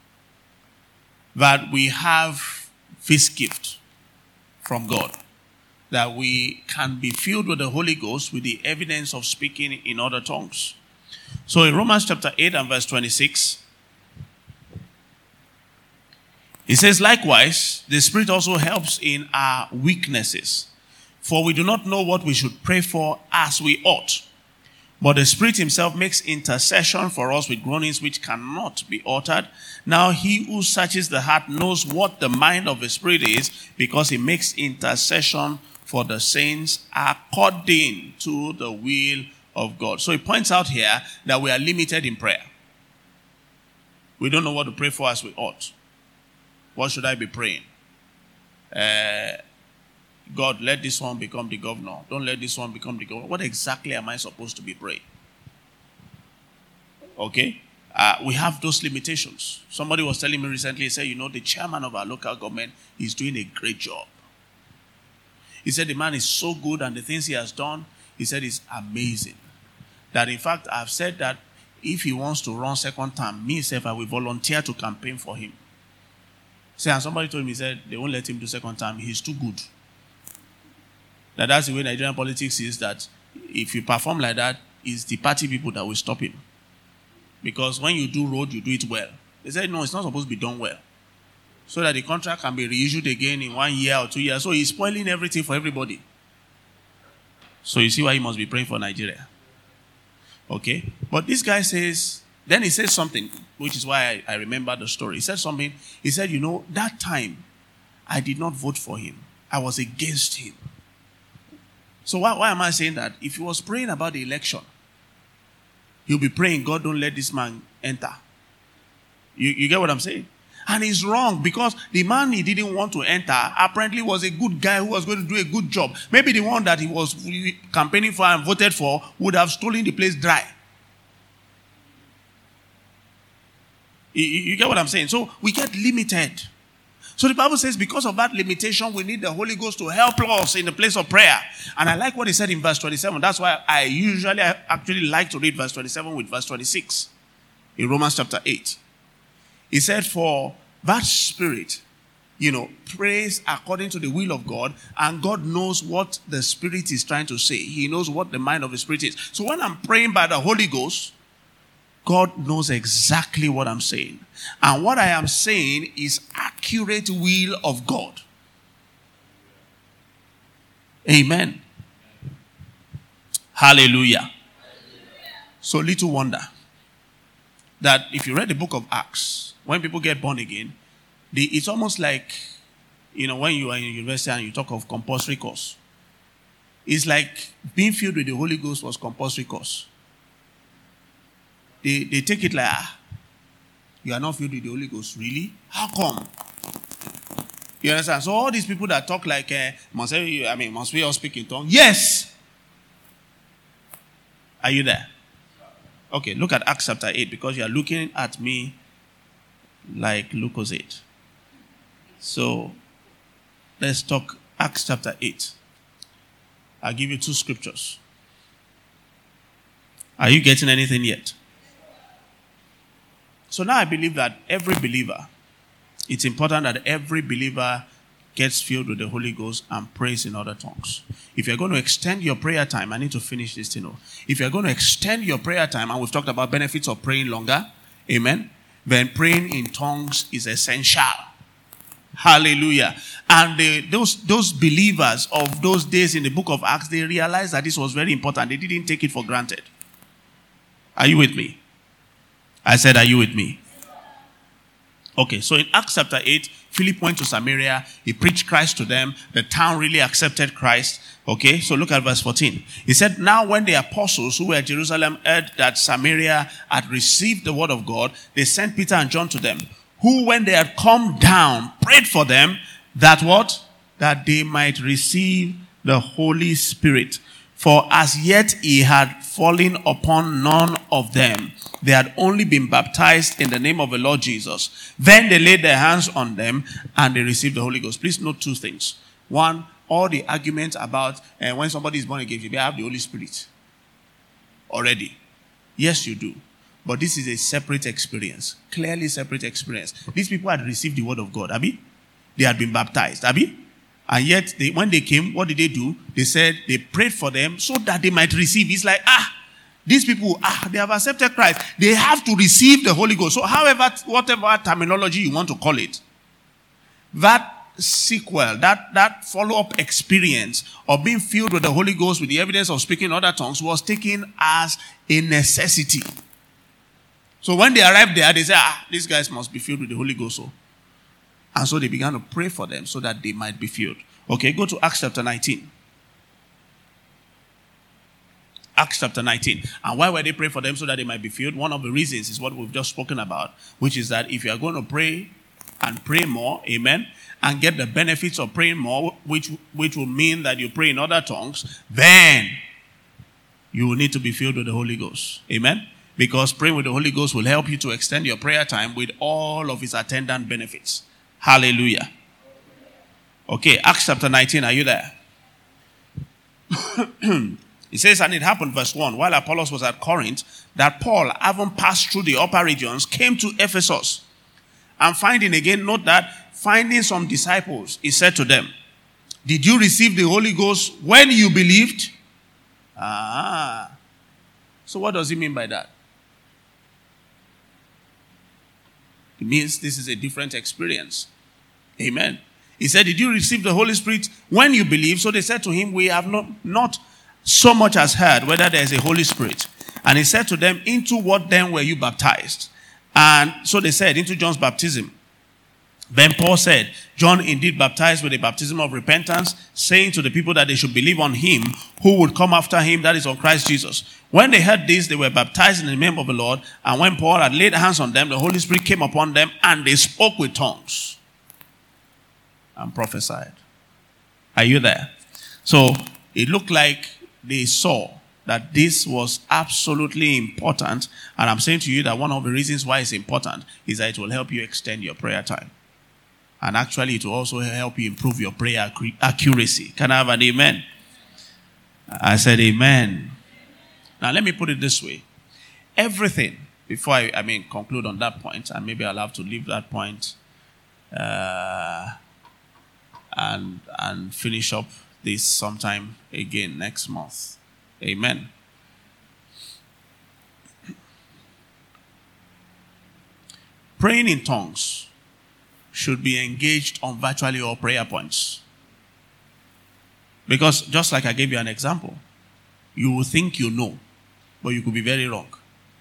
Speaker 1: that we have this gift from God. That we can be filled with the Holy Ghost with the evidence of speaking in other tongues. So in Romans chapter eight and verse twenty-six, it says, likewise, the Spirit also helps in our weaknesses. For we do not know what we should pray for as we ought. But the Spirit himself makes intercession for us with groanings which cannot be uttered. Now he who searches the heart knows what the mind of the Spirit is, because he makes intercession for the saints according to the will of God. So he points out here that we are limited in prayer. We don't know what to pray for as we ought. What should I be praying? Uh, God, let this one become the governor. Don't let this one become the governor. What exactly am I supposed to be praying? Okay? Uh, we have those limitations. Somebody was telling me recently, he said, you know, the chairman of our local government is doing a great job. He said the man is so good and the things he has done, he said, is amazing. That in fact, I've said that if he wants to run second term, me myself, I will volunteer to campaign for him. See, and somebody told me, he said, they won't let him do second term. He's too good. That that's the way Nigerian politics is, that if you perform like that, it's the party people that will stop him. Because when you do road, you do it well. They said, no, it's not supposed to be done well. So that the contract can be reissued again in one year or two years. So he's spoiling everything for everybody. So you see why he must be praying for Nigeria. Okay? But this guy says, then he says something, which is why I, I remember the story. He said something, he said, you know, that time, I did not vote for him. I was against him. So why, why am I saying that? If he was praying about the election, he'll be praying, God, don't let this man enter. You, you get what I'm saying? And he's wrong, because the man he didn't want to enter apparently was a good guy who was going to do a good job. Maybe the one that he was campaigning for and voted for would have stolen the place dry. You, you get what I'm saying? So we get limited. So the Bible says because of that limitation, we need the Holy Ghost to help us in the place of prayer. And I like what he said in verse twenty-seven. That's why I usually I actually like to read verse twenty-seven with verse twenty-six in Romans chapter eight. He said, for that Spirit, you know, prays according to the will of God, and God knows what the Spirit is trying to say. He knows what the mind of the Spirit is. So when I'm praying by the Holy Ghost, God knows exactly what I'm saying. And what I am saying is accurate will of God. Amen. Hallelujah. So little wonder that if you read the book of Acts, when people get born again, they, it's almost like, you know, when you are in university and you talk of compulsory course. It's like being filled with the Holy Ghost was compulsory course. They, they take it like, ah, you are not filled with the Holy Ghost. Really? How come? You understand? So all these people that talk like, uh, must I, I mean, must we all speak in tongues? Yes. Are you there? Okay, look at Acts chapter eight, because you are looking at me like Lucozade. So let's talk Acts chapter eight. I'll give you two scriptures. Are you getting anything yet? So now I believe that every believer, it's important that every believer gets filled with the Holy Ghost and prays in other tongues. If you're going to extend your prayer time, I need to finish this, you know. If you're going to extend your prayer time, and we've talked about benefits of praying longer, amen, then praying in tongues is essential. Hallelujah. And they, those, those believers of those days in the book of Acts, they realized that this was very important. They didn't take it for granted. Are you with me? I said, are you with me? Okay, so in Acts chapter eight, Philip went to Samaria. He preached Christ to them. The town really accepted Christ. Okay, so look at verse fourteen. He said, now when the apostles who were at Jerusalem heard that Samaria had received the word of God, they sent Peter and John to them, who when they had come down, prayed for them that what? That they might receive the Holy Spirit. For as yet he had fallen upon none of them. They had only been baptized in the name of the Lord Jesus. Then they laid their hands on them and they received the Holy Ghost. Please note two things. One, all the arguments about uh, when somebody is born again, you may have the Holy Spirit already. Yes, you do. But this is a separate experience. Clearly separate experience. These people had received the word of God. Abi? They had been baptized. Abi? And yet, they, when they came, what did they do? They said they prayed for them so that they might receive. It's like, ah, these people, ah, they have accepted Christ. They have to receive the Holy Ghost. So however, whatever terminology you want to call it, that sequel, that, that follow-up experience of being filled with the Holy Ghost with the evidence of speaking in other tongues was taken as a necessity. So when they arrived there, they said, ah, these guys must be filled with the Holy Ghost. So. And so they began to pray for them so that they might be filled. Okay, go to Acts chapter nineteen. Acts chapter nineteen. And why were they praying for them so that they might be filled? One of the reasons is what we've just spoken about, which is that if you are going to pray and pray more, amen, and get the benefits of praying more, which, which will mean that you pray in other tongues, then you will need to be filled with the Holy Ghost. Amen? Because praying with the Holy Ghost will help you to extend your prayer time with all of its attendant benefits. Hallelujah. Okay, Acts chapter nineteen, are you there? It says, and it happened, verse one, while Apollos was at Corinth, that Paul, having passed through the upper regions, came to Ephesus. And finding again, note that, finding some disciples, he said to them, did you receive the Holy Ghost when you believed? Ah. So what does he mean by that? It means this is a different experience. Amen. He said, did you receive the Holy Spirit when you believe? So they said to him, we have not, not so much as heard whether there is a Holy Spirit. And he said to them, into what then were you baptized? And so they said, into John's baptism. Then Paul said, John indeed baptized with a baptism of repentance, saying to the people that they should believe on him who would come after him, that is on Christ Jesus. When they heard this, they were baptized in the name of the Lord. And when Paul had laid hands on them, the Holy Spirit came upon them, and they spoke with tongues and prophesied. Are you there? So it looked like they saw that this was absolutely important. And I'm saying to you that one of the reasons why it's important is that it will help you extend your prayer time. And actually, it will also help you improve your prayer accuracy. Can I have an amen? I said amen. Now, let me put it this way. Everything, before I, I mean, conclude on that point, and maybe I'll have to leave that point uh, and, and finish up this sometime again next month. Amen. Praying in tongues should be engaged on virtually all prayer points. Because just like I gave you an example, you will think you know, but you could be very wrong.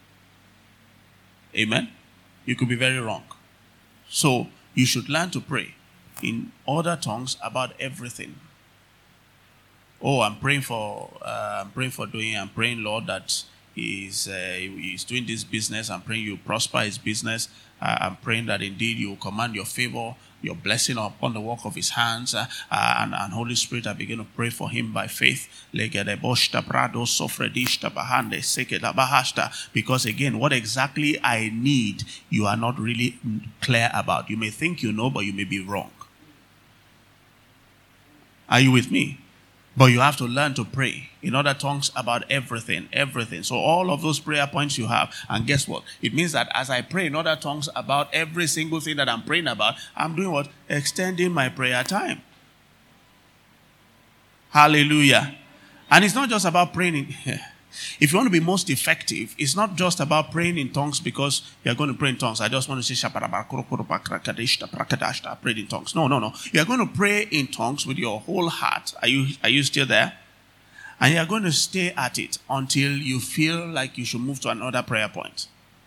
Speaker 1: Amen? You could be very wrong. So you should learn to pray in other tongues about everything. Oh, I'm praying for, uh, I'm praying for doing, I'm praying, Lord, that he's, uh, he's doing this business. I'm praying you prosper his business. Uh, I'm praying that indeed you command your favor, your blessing upon the work of his hands. Uh, uh, and, and Holy Spirit, I begin to pray for him by faith. Because again, what exactly I need, you are not really clear about. You may think you know, but you may be wrong. Are you with me? But you have to learn to pray in other tongues about everything, everything. So all of those prayer points you have. And guess what? It means that as I pray in other tongues about every single thing that I'm praying about, I'm doing what? Extending my prayer time. Hallelujah. And it's not just about praying in... If you want to be most effective, it's not just about praying in tongues because you're going to pray in tongues. I just want to say, pray in tongues. No, no, no. You're going to pray in tongues with your whole heart. Are you, are you still there? And you're going to stay at it until you feel like you should move to another prayer point.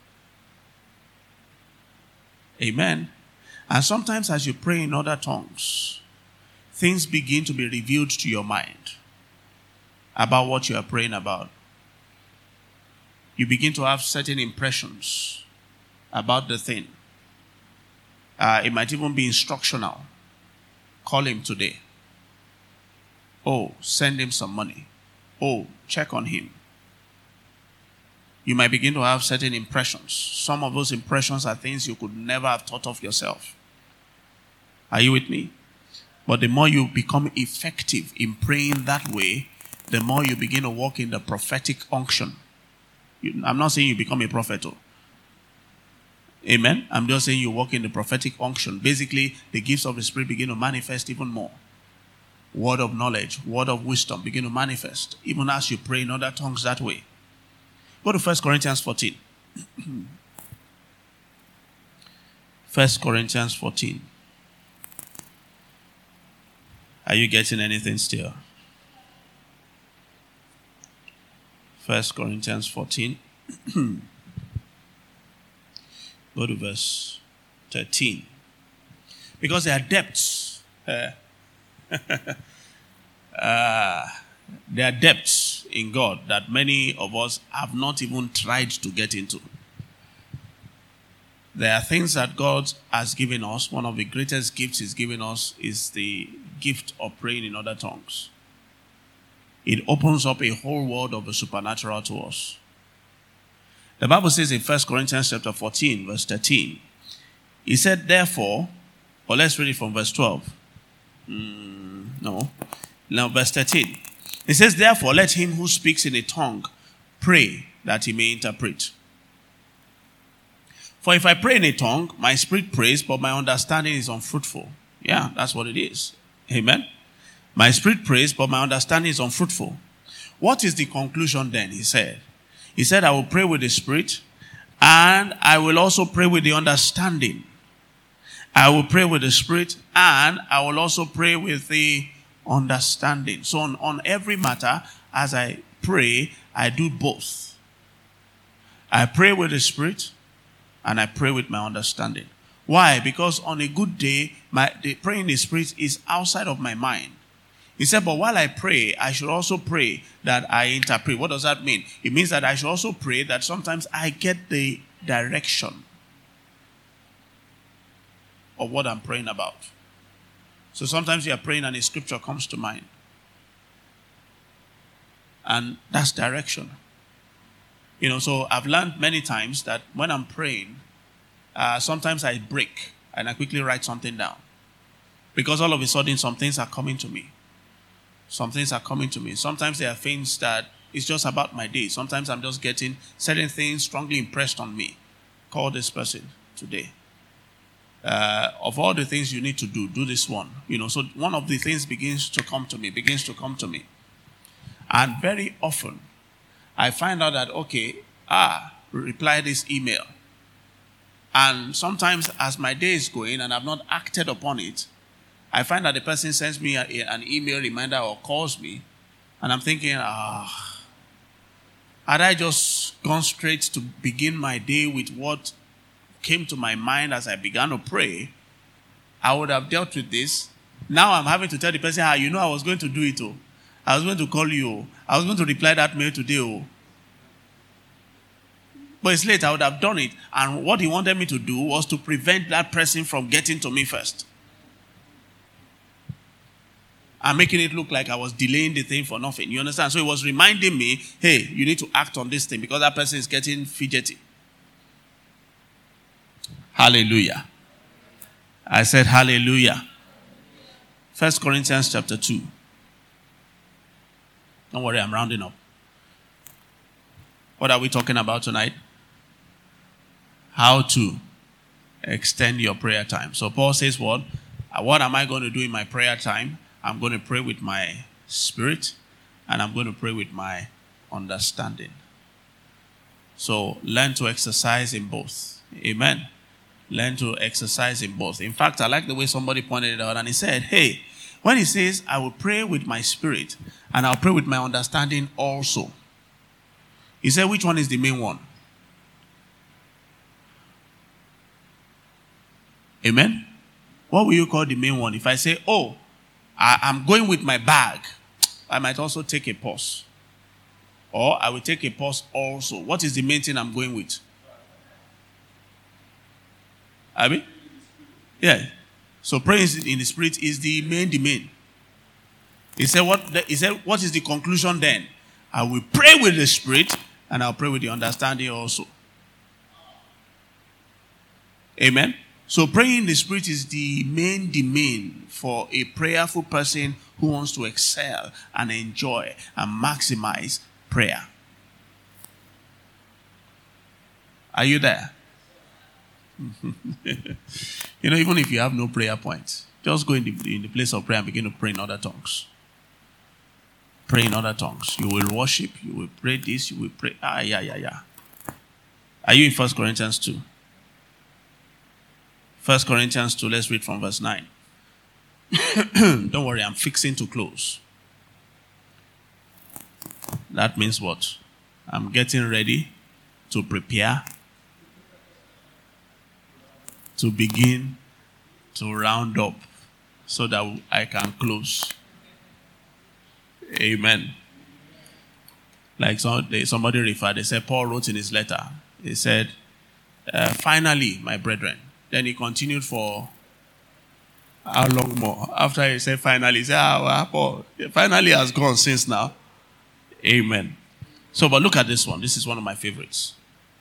Speaker 1: Amen. And sometimes as you pray in other tongues, things begin to be revealed to your mind about what you are praying about. You begin to have certain impressions about the thing. Uh, it might even be instructional. Call him today. Oh, send him some money. Oh, check on him. You might begin to have certain impressions. Some of those impressions are things you could never have thought of yourself. Are you with me? But the more you become effective in praying that way, the more you begin to walk in the prophetic unction. I'm not saying you become a prophet. Oh. Amen. I'm just saying you walk in the prophetic unction. Basically, the gifts of the Spirit begin to manifest even more. Word of knowledge, word of wisdom begin to manifest, even as you pray in other tongues that way. Go to First Corinthians fourteen. First Corinthians fourteen. Are you getting anything still? First Corinthians fourteen. Go to verse thirteen. Because there are depths. Uh, uh, there are depths in God that many of us have not even tried to get into. There are things that God has given us. One of the greatest gifts He's given us is the gift of praying in other tongues. It opens up a whole world of the supernatural to us. The Bible says in First Corinthians chapter fourteen, verse thirteen, He said, therefore, or let's read it from verse twelve. Mm, no. Now, verse thirteen. It says, therefore, let him who speaks in a tongue pray that he may interpret. For if I pray in a tongue, my spirit prays, but my understanding is unfruitful. Yeah, that's what it is. Amen. My spirit prays, but my understanding is unfruitful. What is the conclusion then? He said. He said, I will pray with the spirit, and I will also pray with the understanding. I will pray with the spirit, and I will also pray with the understanding. So on, on every matter, as I pray, I do both. I pray with the spirit, and I pray with my understanding. Why? Because on a good day, my the praying in the spirit is outside of my mind. He said, but while I pray, I should also pray that I interpret. What does that mean? It means that I should also pray that sometimes I get the direction of what I'm praying about. So sometimes you are praying and a scripture comes to mind. And that's direction. You know, so I've learned many times that when I'm praying, uh, sometimes I break and I quickly write something down. Because all of a sudden some things are coming to me. Some things are coming to me. Sometimes there are things that it's just about my day. Sometimes I'm just getting certain things strongly impressed on me. Call this person today. Uh, of all the things you need to do, do this one. You know, so one of the things begins to come to me, begins to come to me. And very often, I find out that, okay, ah, reply this email. And sometimes as my day is going and I've not acted upon it, I find that the person sends me a, a, an email reminder or calls me. And I'm thinking, ah, had I just gone straight to begin my day with what came to my mind as I began to pray, I would have dealt with this. Now I'm having to tell the person, ah, you know I was going to do it. Oh. I was going to call you. Oh. I was going to reply that mail today. Oh. But it's late. I would have done it. And what he wanted me to do was to prevent that person from getting to me first. And making it look like I was delaying the thing for nothing. You understand? So it was reminding me, hey, you need to act on this thing because that person is getting fidgety. Hallelujah. I said hallelujah. First Corinthians chapter two. Don't worry, I'm rounding up. What are we talking about tonight? How to extend your prayer time. So Paul says what? What am I going to do in my prayer time? I'm going to pray with my spirit and I'm going to pray with my understanding. So learn to exercise in both. Amen. Learn to exercise in both. In fact, I like the way somebody pointed it out and he said, hey, when he says, I will pray with my spirit and I'll pray with my understanding also. He said, which one is the main one? Amen? What will you call the main one? If I say, oh, I, I'm going with my bag, I might also take a pause. Or I will take a pause also. What is the main thing I'm going with? Abi? Yeah. So praying in the spirit is the main, the main. He said, what, he said, what is the conclusion then? I will pray with the spirit and I'll pray with the understanding also. Amen. So praying in the spirit is the main, the main for a prayerful person who wants to excel and enjoy and maximize prayer. Are you there? You know, even if you have no prayer points, just go in the, in the place of prayer and begin to pray in other tongues. Pray in other tongues. You will worship, you will pray this, you will pray. Ah, yeah, yeah, yeah. Are you in First Corinthians two? First Corinthians two, let's read from verse nine. Don't worry, I'm fixing to close. That means what? I'm getting ready to prepare to begin to round up so that I can close. Amen. Like somebody referred, they said, Paul wrote in his letter, he said, uh, finally, my brethren. Then he continued for how long more? After he said finally, he said, ah, well, Paul, finally has gone since now. Amen. So, but look at this one. This is one of my favorites.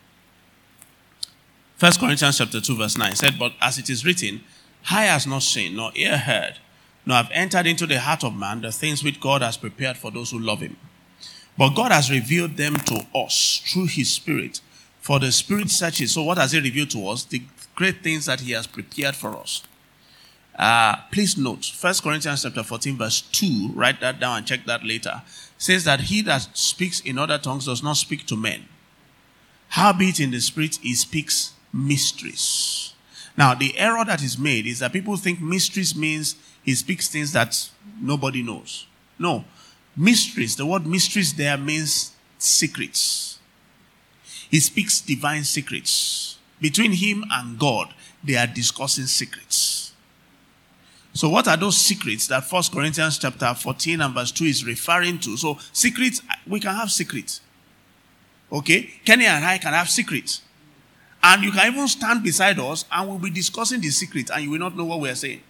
Speaker 1: First Corinthians chapter two, verse nine said, but as it is written, eye has not seen, nor ear heard, nor have entered into the heart of man the things which God has prepared for those who love him. But God has revealed them to us through his Spirit. For the Spirit searches. So what has he revealed to us? The great things that he has prepared for us. Uh, please note, First Corinthians chapter fourteen, verse two, write that down and check that later, says that he that speaks in other tongues does not speak to men. Howbeit in the Spirit he speaks mysteries. Now, the error that is made is that people think mysteries means he speaks things that nobody knows. No. Mysteries, the word mysteries there means secrets. He speaks divine secrets. Between him and God, they are discussing secrets. So what are those secrets that First Corinthians chapter fourteen and verse two is referring to? So secrets, we can have secrets. Okay? Kenny and I can have secrets. And you can even stand beside us and we'll be discussing the secret and you will not know what we are saying.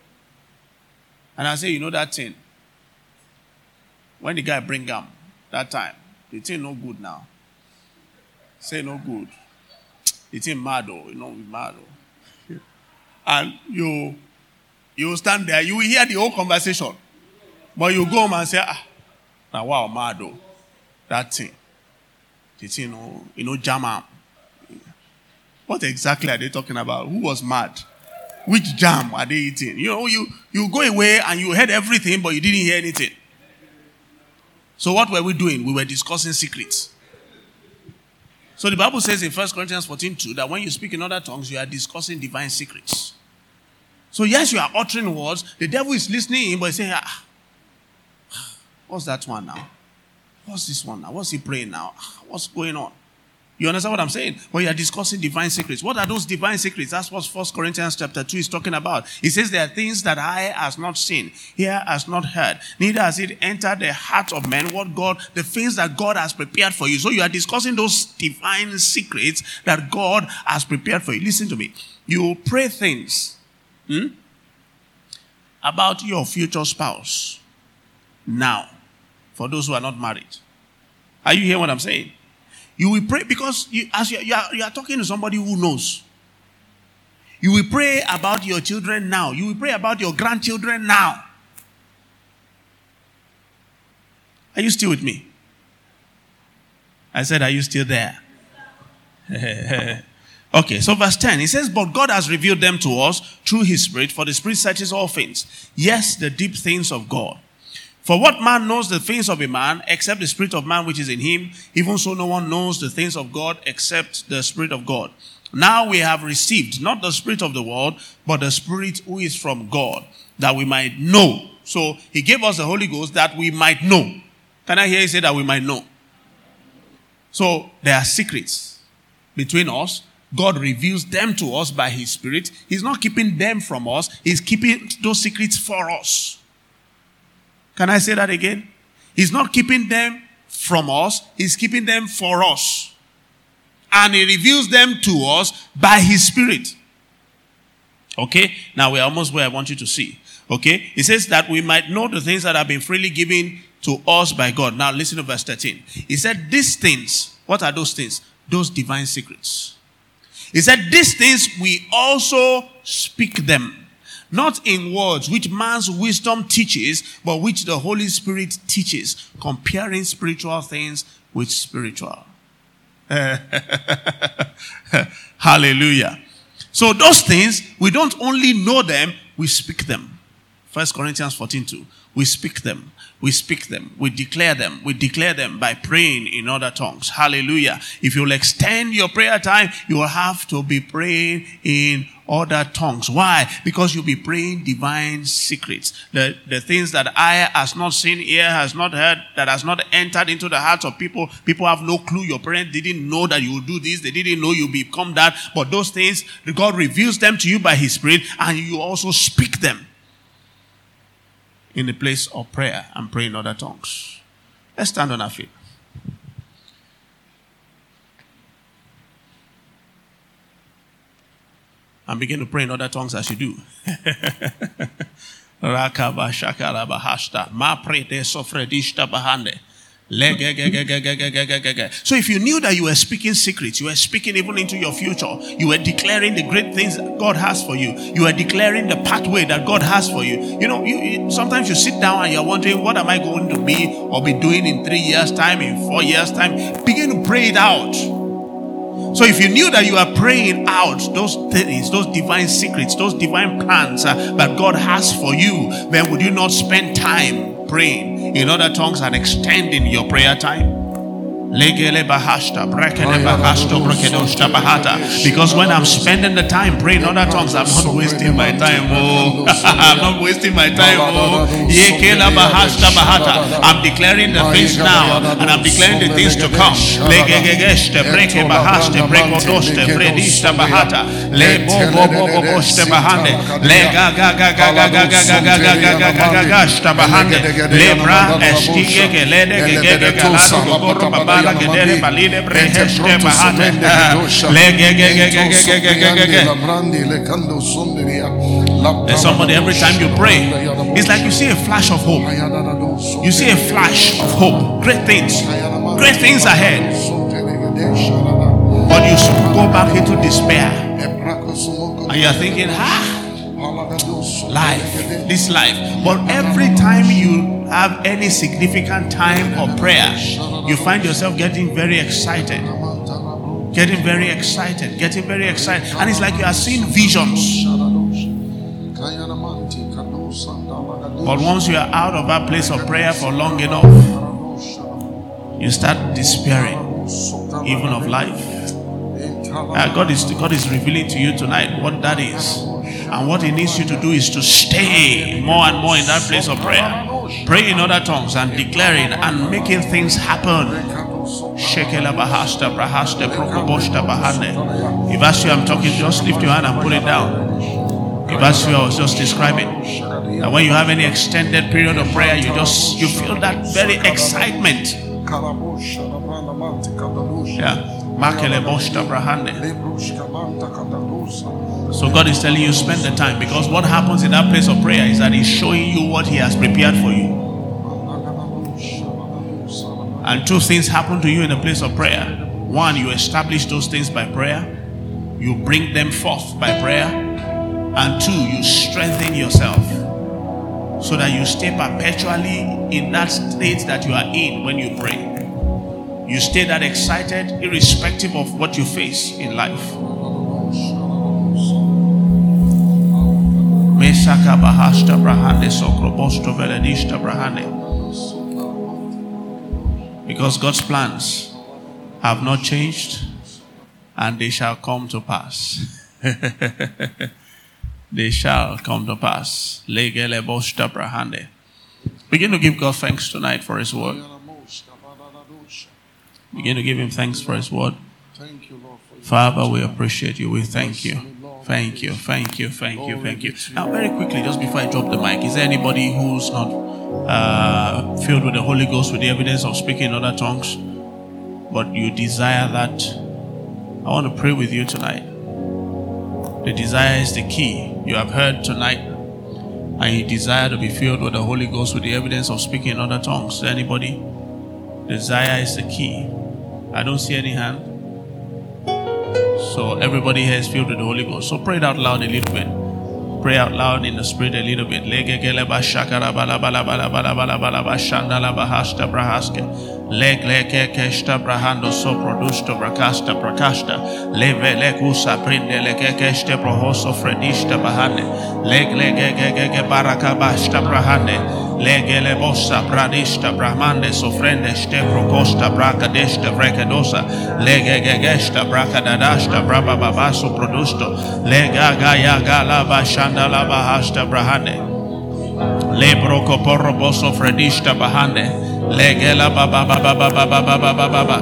Speaker 1: And I say, you know that thing? When the guy bring them that time, the thing no good now. Say no good. The thing mad oh, you know, we mad oh. And you, you stand there, you will hear the whole conversation. But you go home and say, ah, now wow, mad oh. That thing. The thing, you know, you know, jam up. What exactly are they talking about? Who was mad? Which jam are they eating? You know, you, you go away and you heard everything, but you didn't hear anything. So what were we doing? We were discussing secrets. So the Bible says in First Corinthians fourteen two that when you speak in other tongues, you are discussing divine secrets. So yes, you are uttering words. The devil is listening in, but he's saying, ah, what's that one now? What's this one now? What's he praying now? What's going on? You understand what I'm saying? But you are discussing divine secrets. What are those divine secrets? That's what First Corinthians chapter two is talking about. It says there are things that eye has not seen, ear has not heard, neither has it entered the heart of man what God, the things that God has prepared for you. So you are discussing those divine secrets that God has prepared for you. Listen to me. You pray things hmm, about your future spouse now, for those who are not married. Are you hearing what I'm saying? You will pray because you, as you, you, are, you are talking to somebody who knows. You will pray about your children now. You will pray about your grandchildren now. Are you still with me? I said, are you still there? Okay, so verse ten, it says, but God has revealed them to us through his Spirit, for the Spirit searches all things. Yes, the deep things of God. For what man knows the things of a man, except the spirit of man which is in him? Even so no one knows the things of God, except the Spirit of God. Now we have received, not the spirit of the world, but the Spirit who is from God, that we might know. So he gave us the Holy Ghost that we might know. Can I hear you say that we might know? So there are secrets between us. God reveals them to us by his Spirit. He's not keeping them from us. He's keeping those secrets for us. Can I say that again? He's not keeping them from us. He's keeping them for us. And he reveals them to us by his Spirit. Okay? Now we're almost where I want you to see. Okay? He says that we might know the things that have been freely given to us by God. Now listen to verse thirteen. He said these things. What are those things? Those divine secrets. He said these things we also speak them. Not in words which man's wisdom teaches, but which the Holy Spirit teaches, comparing spiritual things with spiritual. Hallelujah. So those things, we don't only know them, we speak them. First Corinthians fourteen two. We speak them. We speak them. We declare them. We declare them by praying in other tongues. Hallelujah. If you'll extend your prayer time, you will have to be praying in other tongues. Why? Because you'll be praying divine secrets. The, the things that eye has not seen, ear has not heard, that has not entered into the hearts of people. People have no clue. Your parents didn't know that you will do this. They didn't know you become that. But those things, God reveals them to you by His Spirit, and you also speak them in the place of prayer and pray in other tongues. Let's stand on our feet. And begin to pray in other tongues as you do. Rakaba shakaraba hashta. Ma prete sofredishta bahande. So if you knew that you were speaking secrets, you were speaking even into your future, you were declaring the great things that God has for you, you were declaring the pathway that God has for you. You know, you, you, sometimes you sit down and you're wondering, what am I going to be or be doing in three years' time, in four years' time? Begin to pray it out. So if you knew that you are praying out those things, those divine secrets, those divine plans uh, that God has for you, then would you not spend time praying in other tongues and extending your prayer time? Because when I'm spending the time praying in other tongues, I'm not wasting my time. Oh, I'm not wasting my time. Oh, I'm declaring the things now, and I'm declaring the things to come. And somebody, every time you pray, it's like you see a flash of hope. You see a flash of hope. Great things. Great things ahead. But you go back into despair. And you're thinking, ah, life, this life. But every time you have any significant time of prayer, you find yourself getting very excited. Getting very excited. Getting very excited. And it's like you are seeing visions. But once you are out of that place of prayer for long enough, you start despairing even of life. Uh, God is God is revealing to you tonight what that is. And what He needs you to do is to stay more and more in that place of prayer. Pray in other tongues and declaring and making things happen. If that's you I'm talking, just lift your hand and put it down. If that's you I was just describing. And when you have any extended period of prayer, you just you feel that very excitement. Yeah. So God is telling you, spend the time, because what happens in that place of prayer is that He's showing you what He has prepared for you. And two things happen to you in a place of prayer. One, you establish those things by prayer. You bring them forth by prayer. And two, you strengthen yourself so that you stay perpetually in that state that you are in when you pray. You stay that excited irrespective of what you face in life. Because God's plans have not changed, and they shall come to pass. They shall come to pass. Begin to give God thanks tonight for His word. Begin to give Him thanks for His word. Father, we appreciate you. We thank you. Thank you, thank you, thank you, thank you. Now, very quickly, just before I drop the mic, is there anybody who's not uh, filled with the Holy Ghost with the evidence of speaking in other tongues, but you desire that? I want to pray with you tonight. The desire is the key. You have heard tonight, and you desire to be filled with the Holy Ghost with the evidence of speaking in other tongues. Anybody? Desire is the key. I don't see any hand. So everybody here is filled with the Holy Ghost. So pray it out loud a little bit. Pray out loud in the Spirit a little bit. Leg leke kesta brahando so produsto brakasta prakasta leve lekusa prinde leke keste prohoso fredista bahane leg lege gege baraka basta brahane Legele bossa pradista bramande sofrende ste procosta braca desta vrecadosa. Legegesta braca dadasta braba babaso produsto. Lega gaya gala bashanda la bahasta brahande. Lebroco porro bosso fredista bahande. Legela baba baba baba baba baba baba.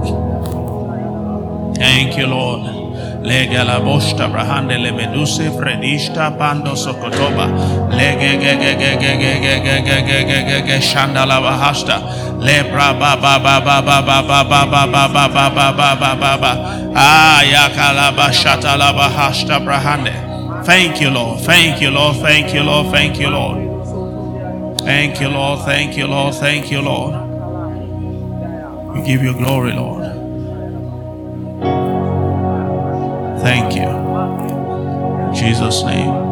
Speaker 1: Thank you, Lord. Legela bosta brahande le meduse fredista pando sokotoba. Lege ge ge ge ge ge ge ge ge ge ge ge ge shandala bahasta. Lebra ba ba ba ba ba ba ba ba ba ba ba ba ba ba ba ba ba. Ah yakala bashata la bahasta brahande. Thank you, Lord. Thank you, Lord. Thank you, Lord. Thank you, Lord. Thank you, Lord. Thank you, Lord. Thank you, Lord. We give you glory, Lord. Thank you. In Jesus' name.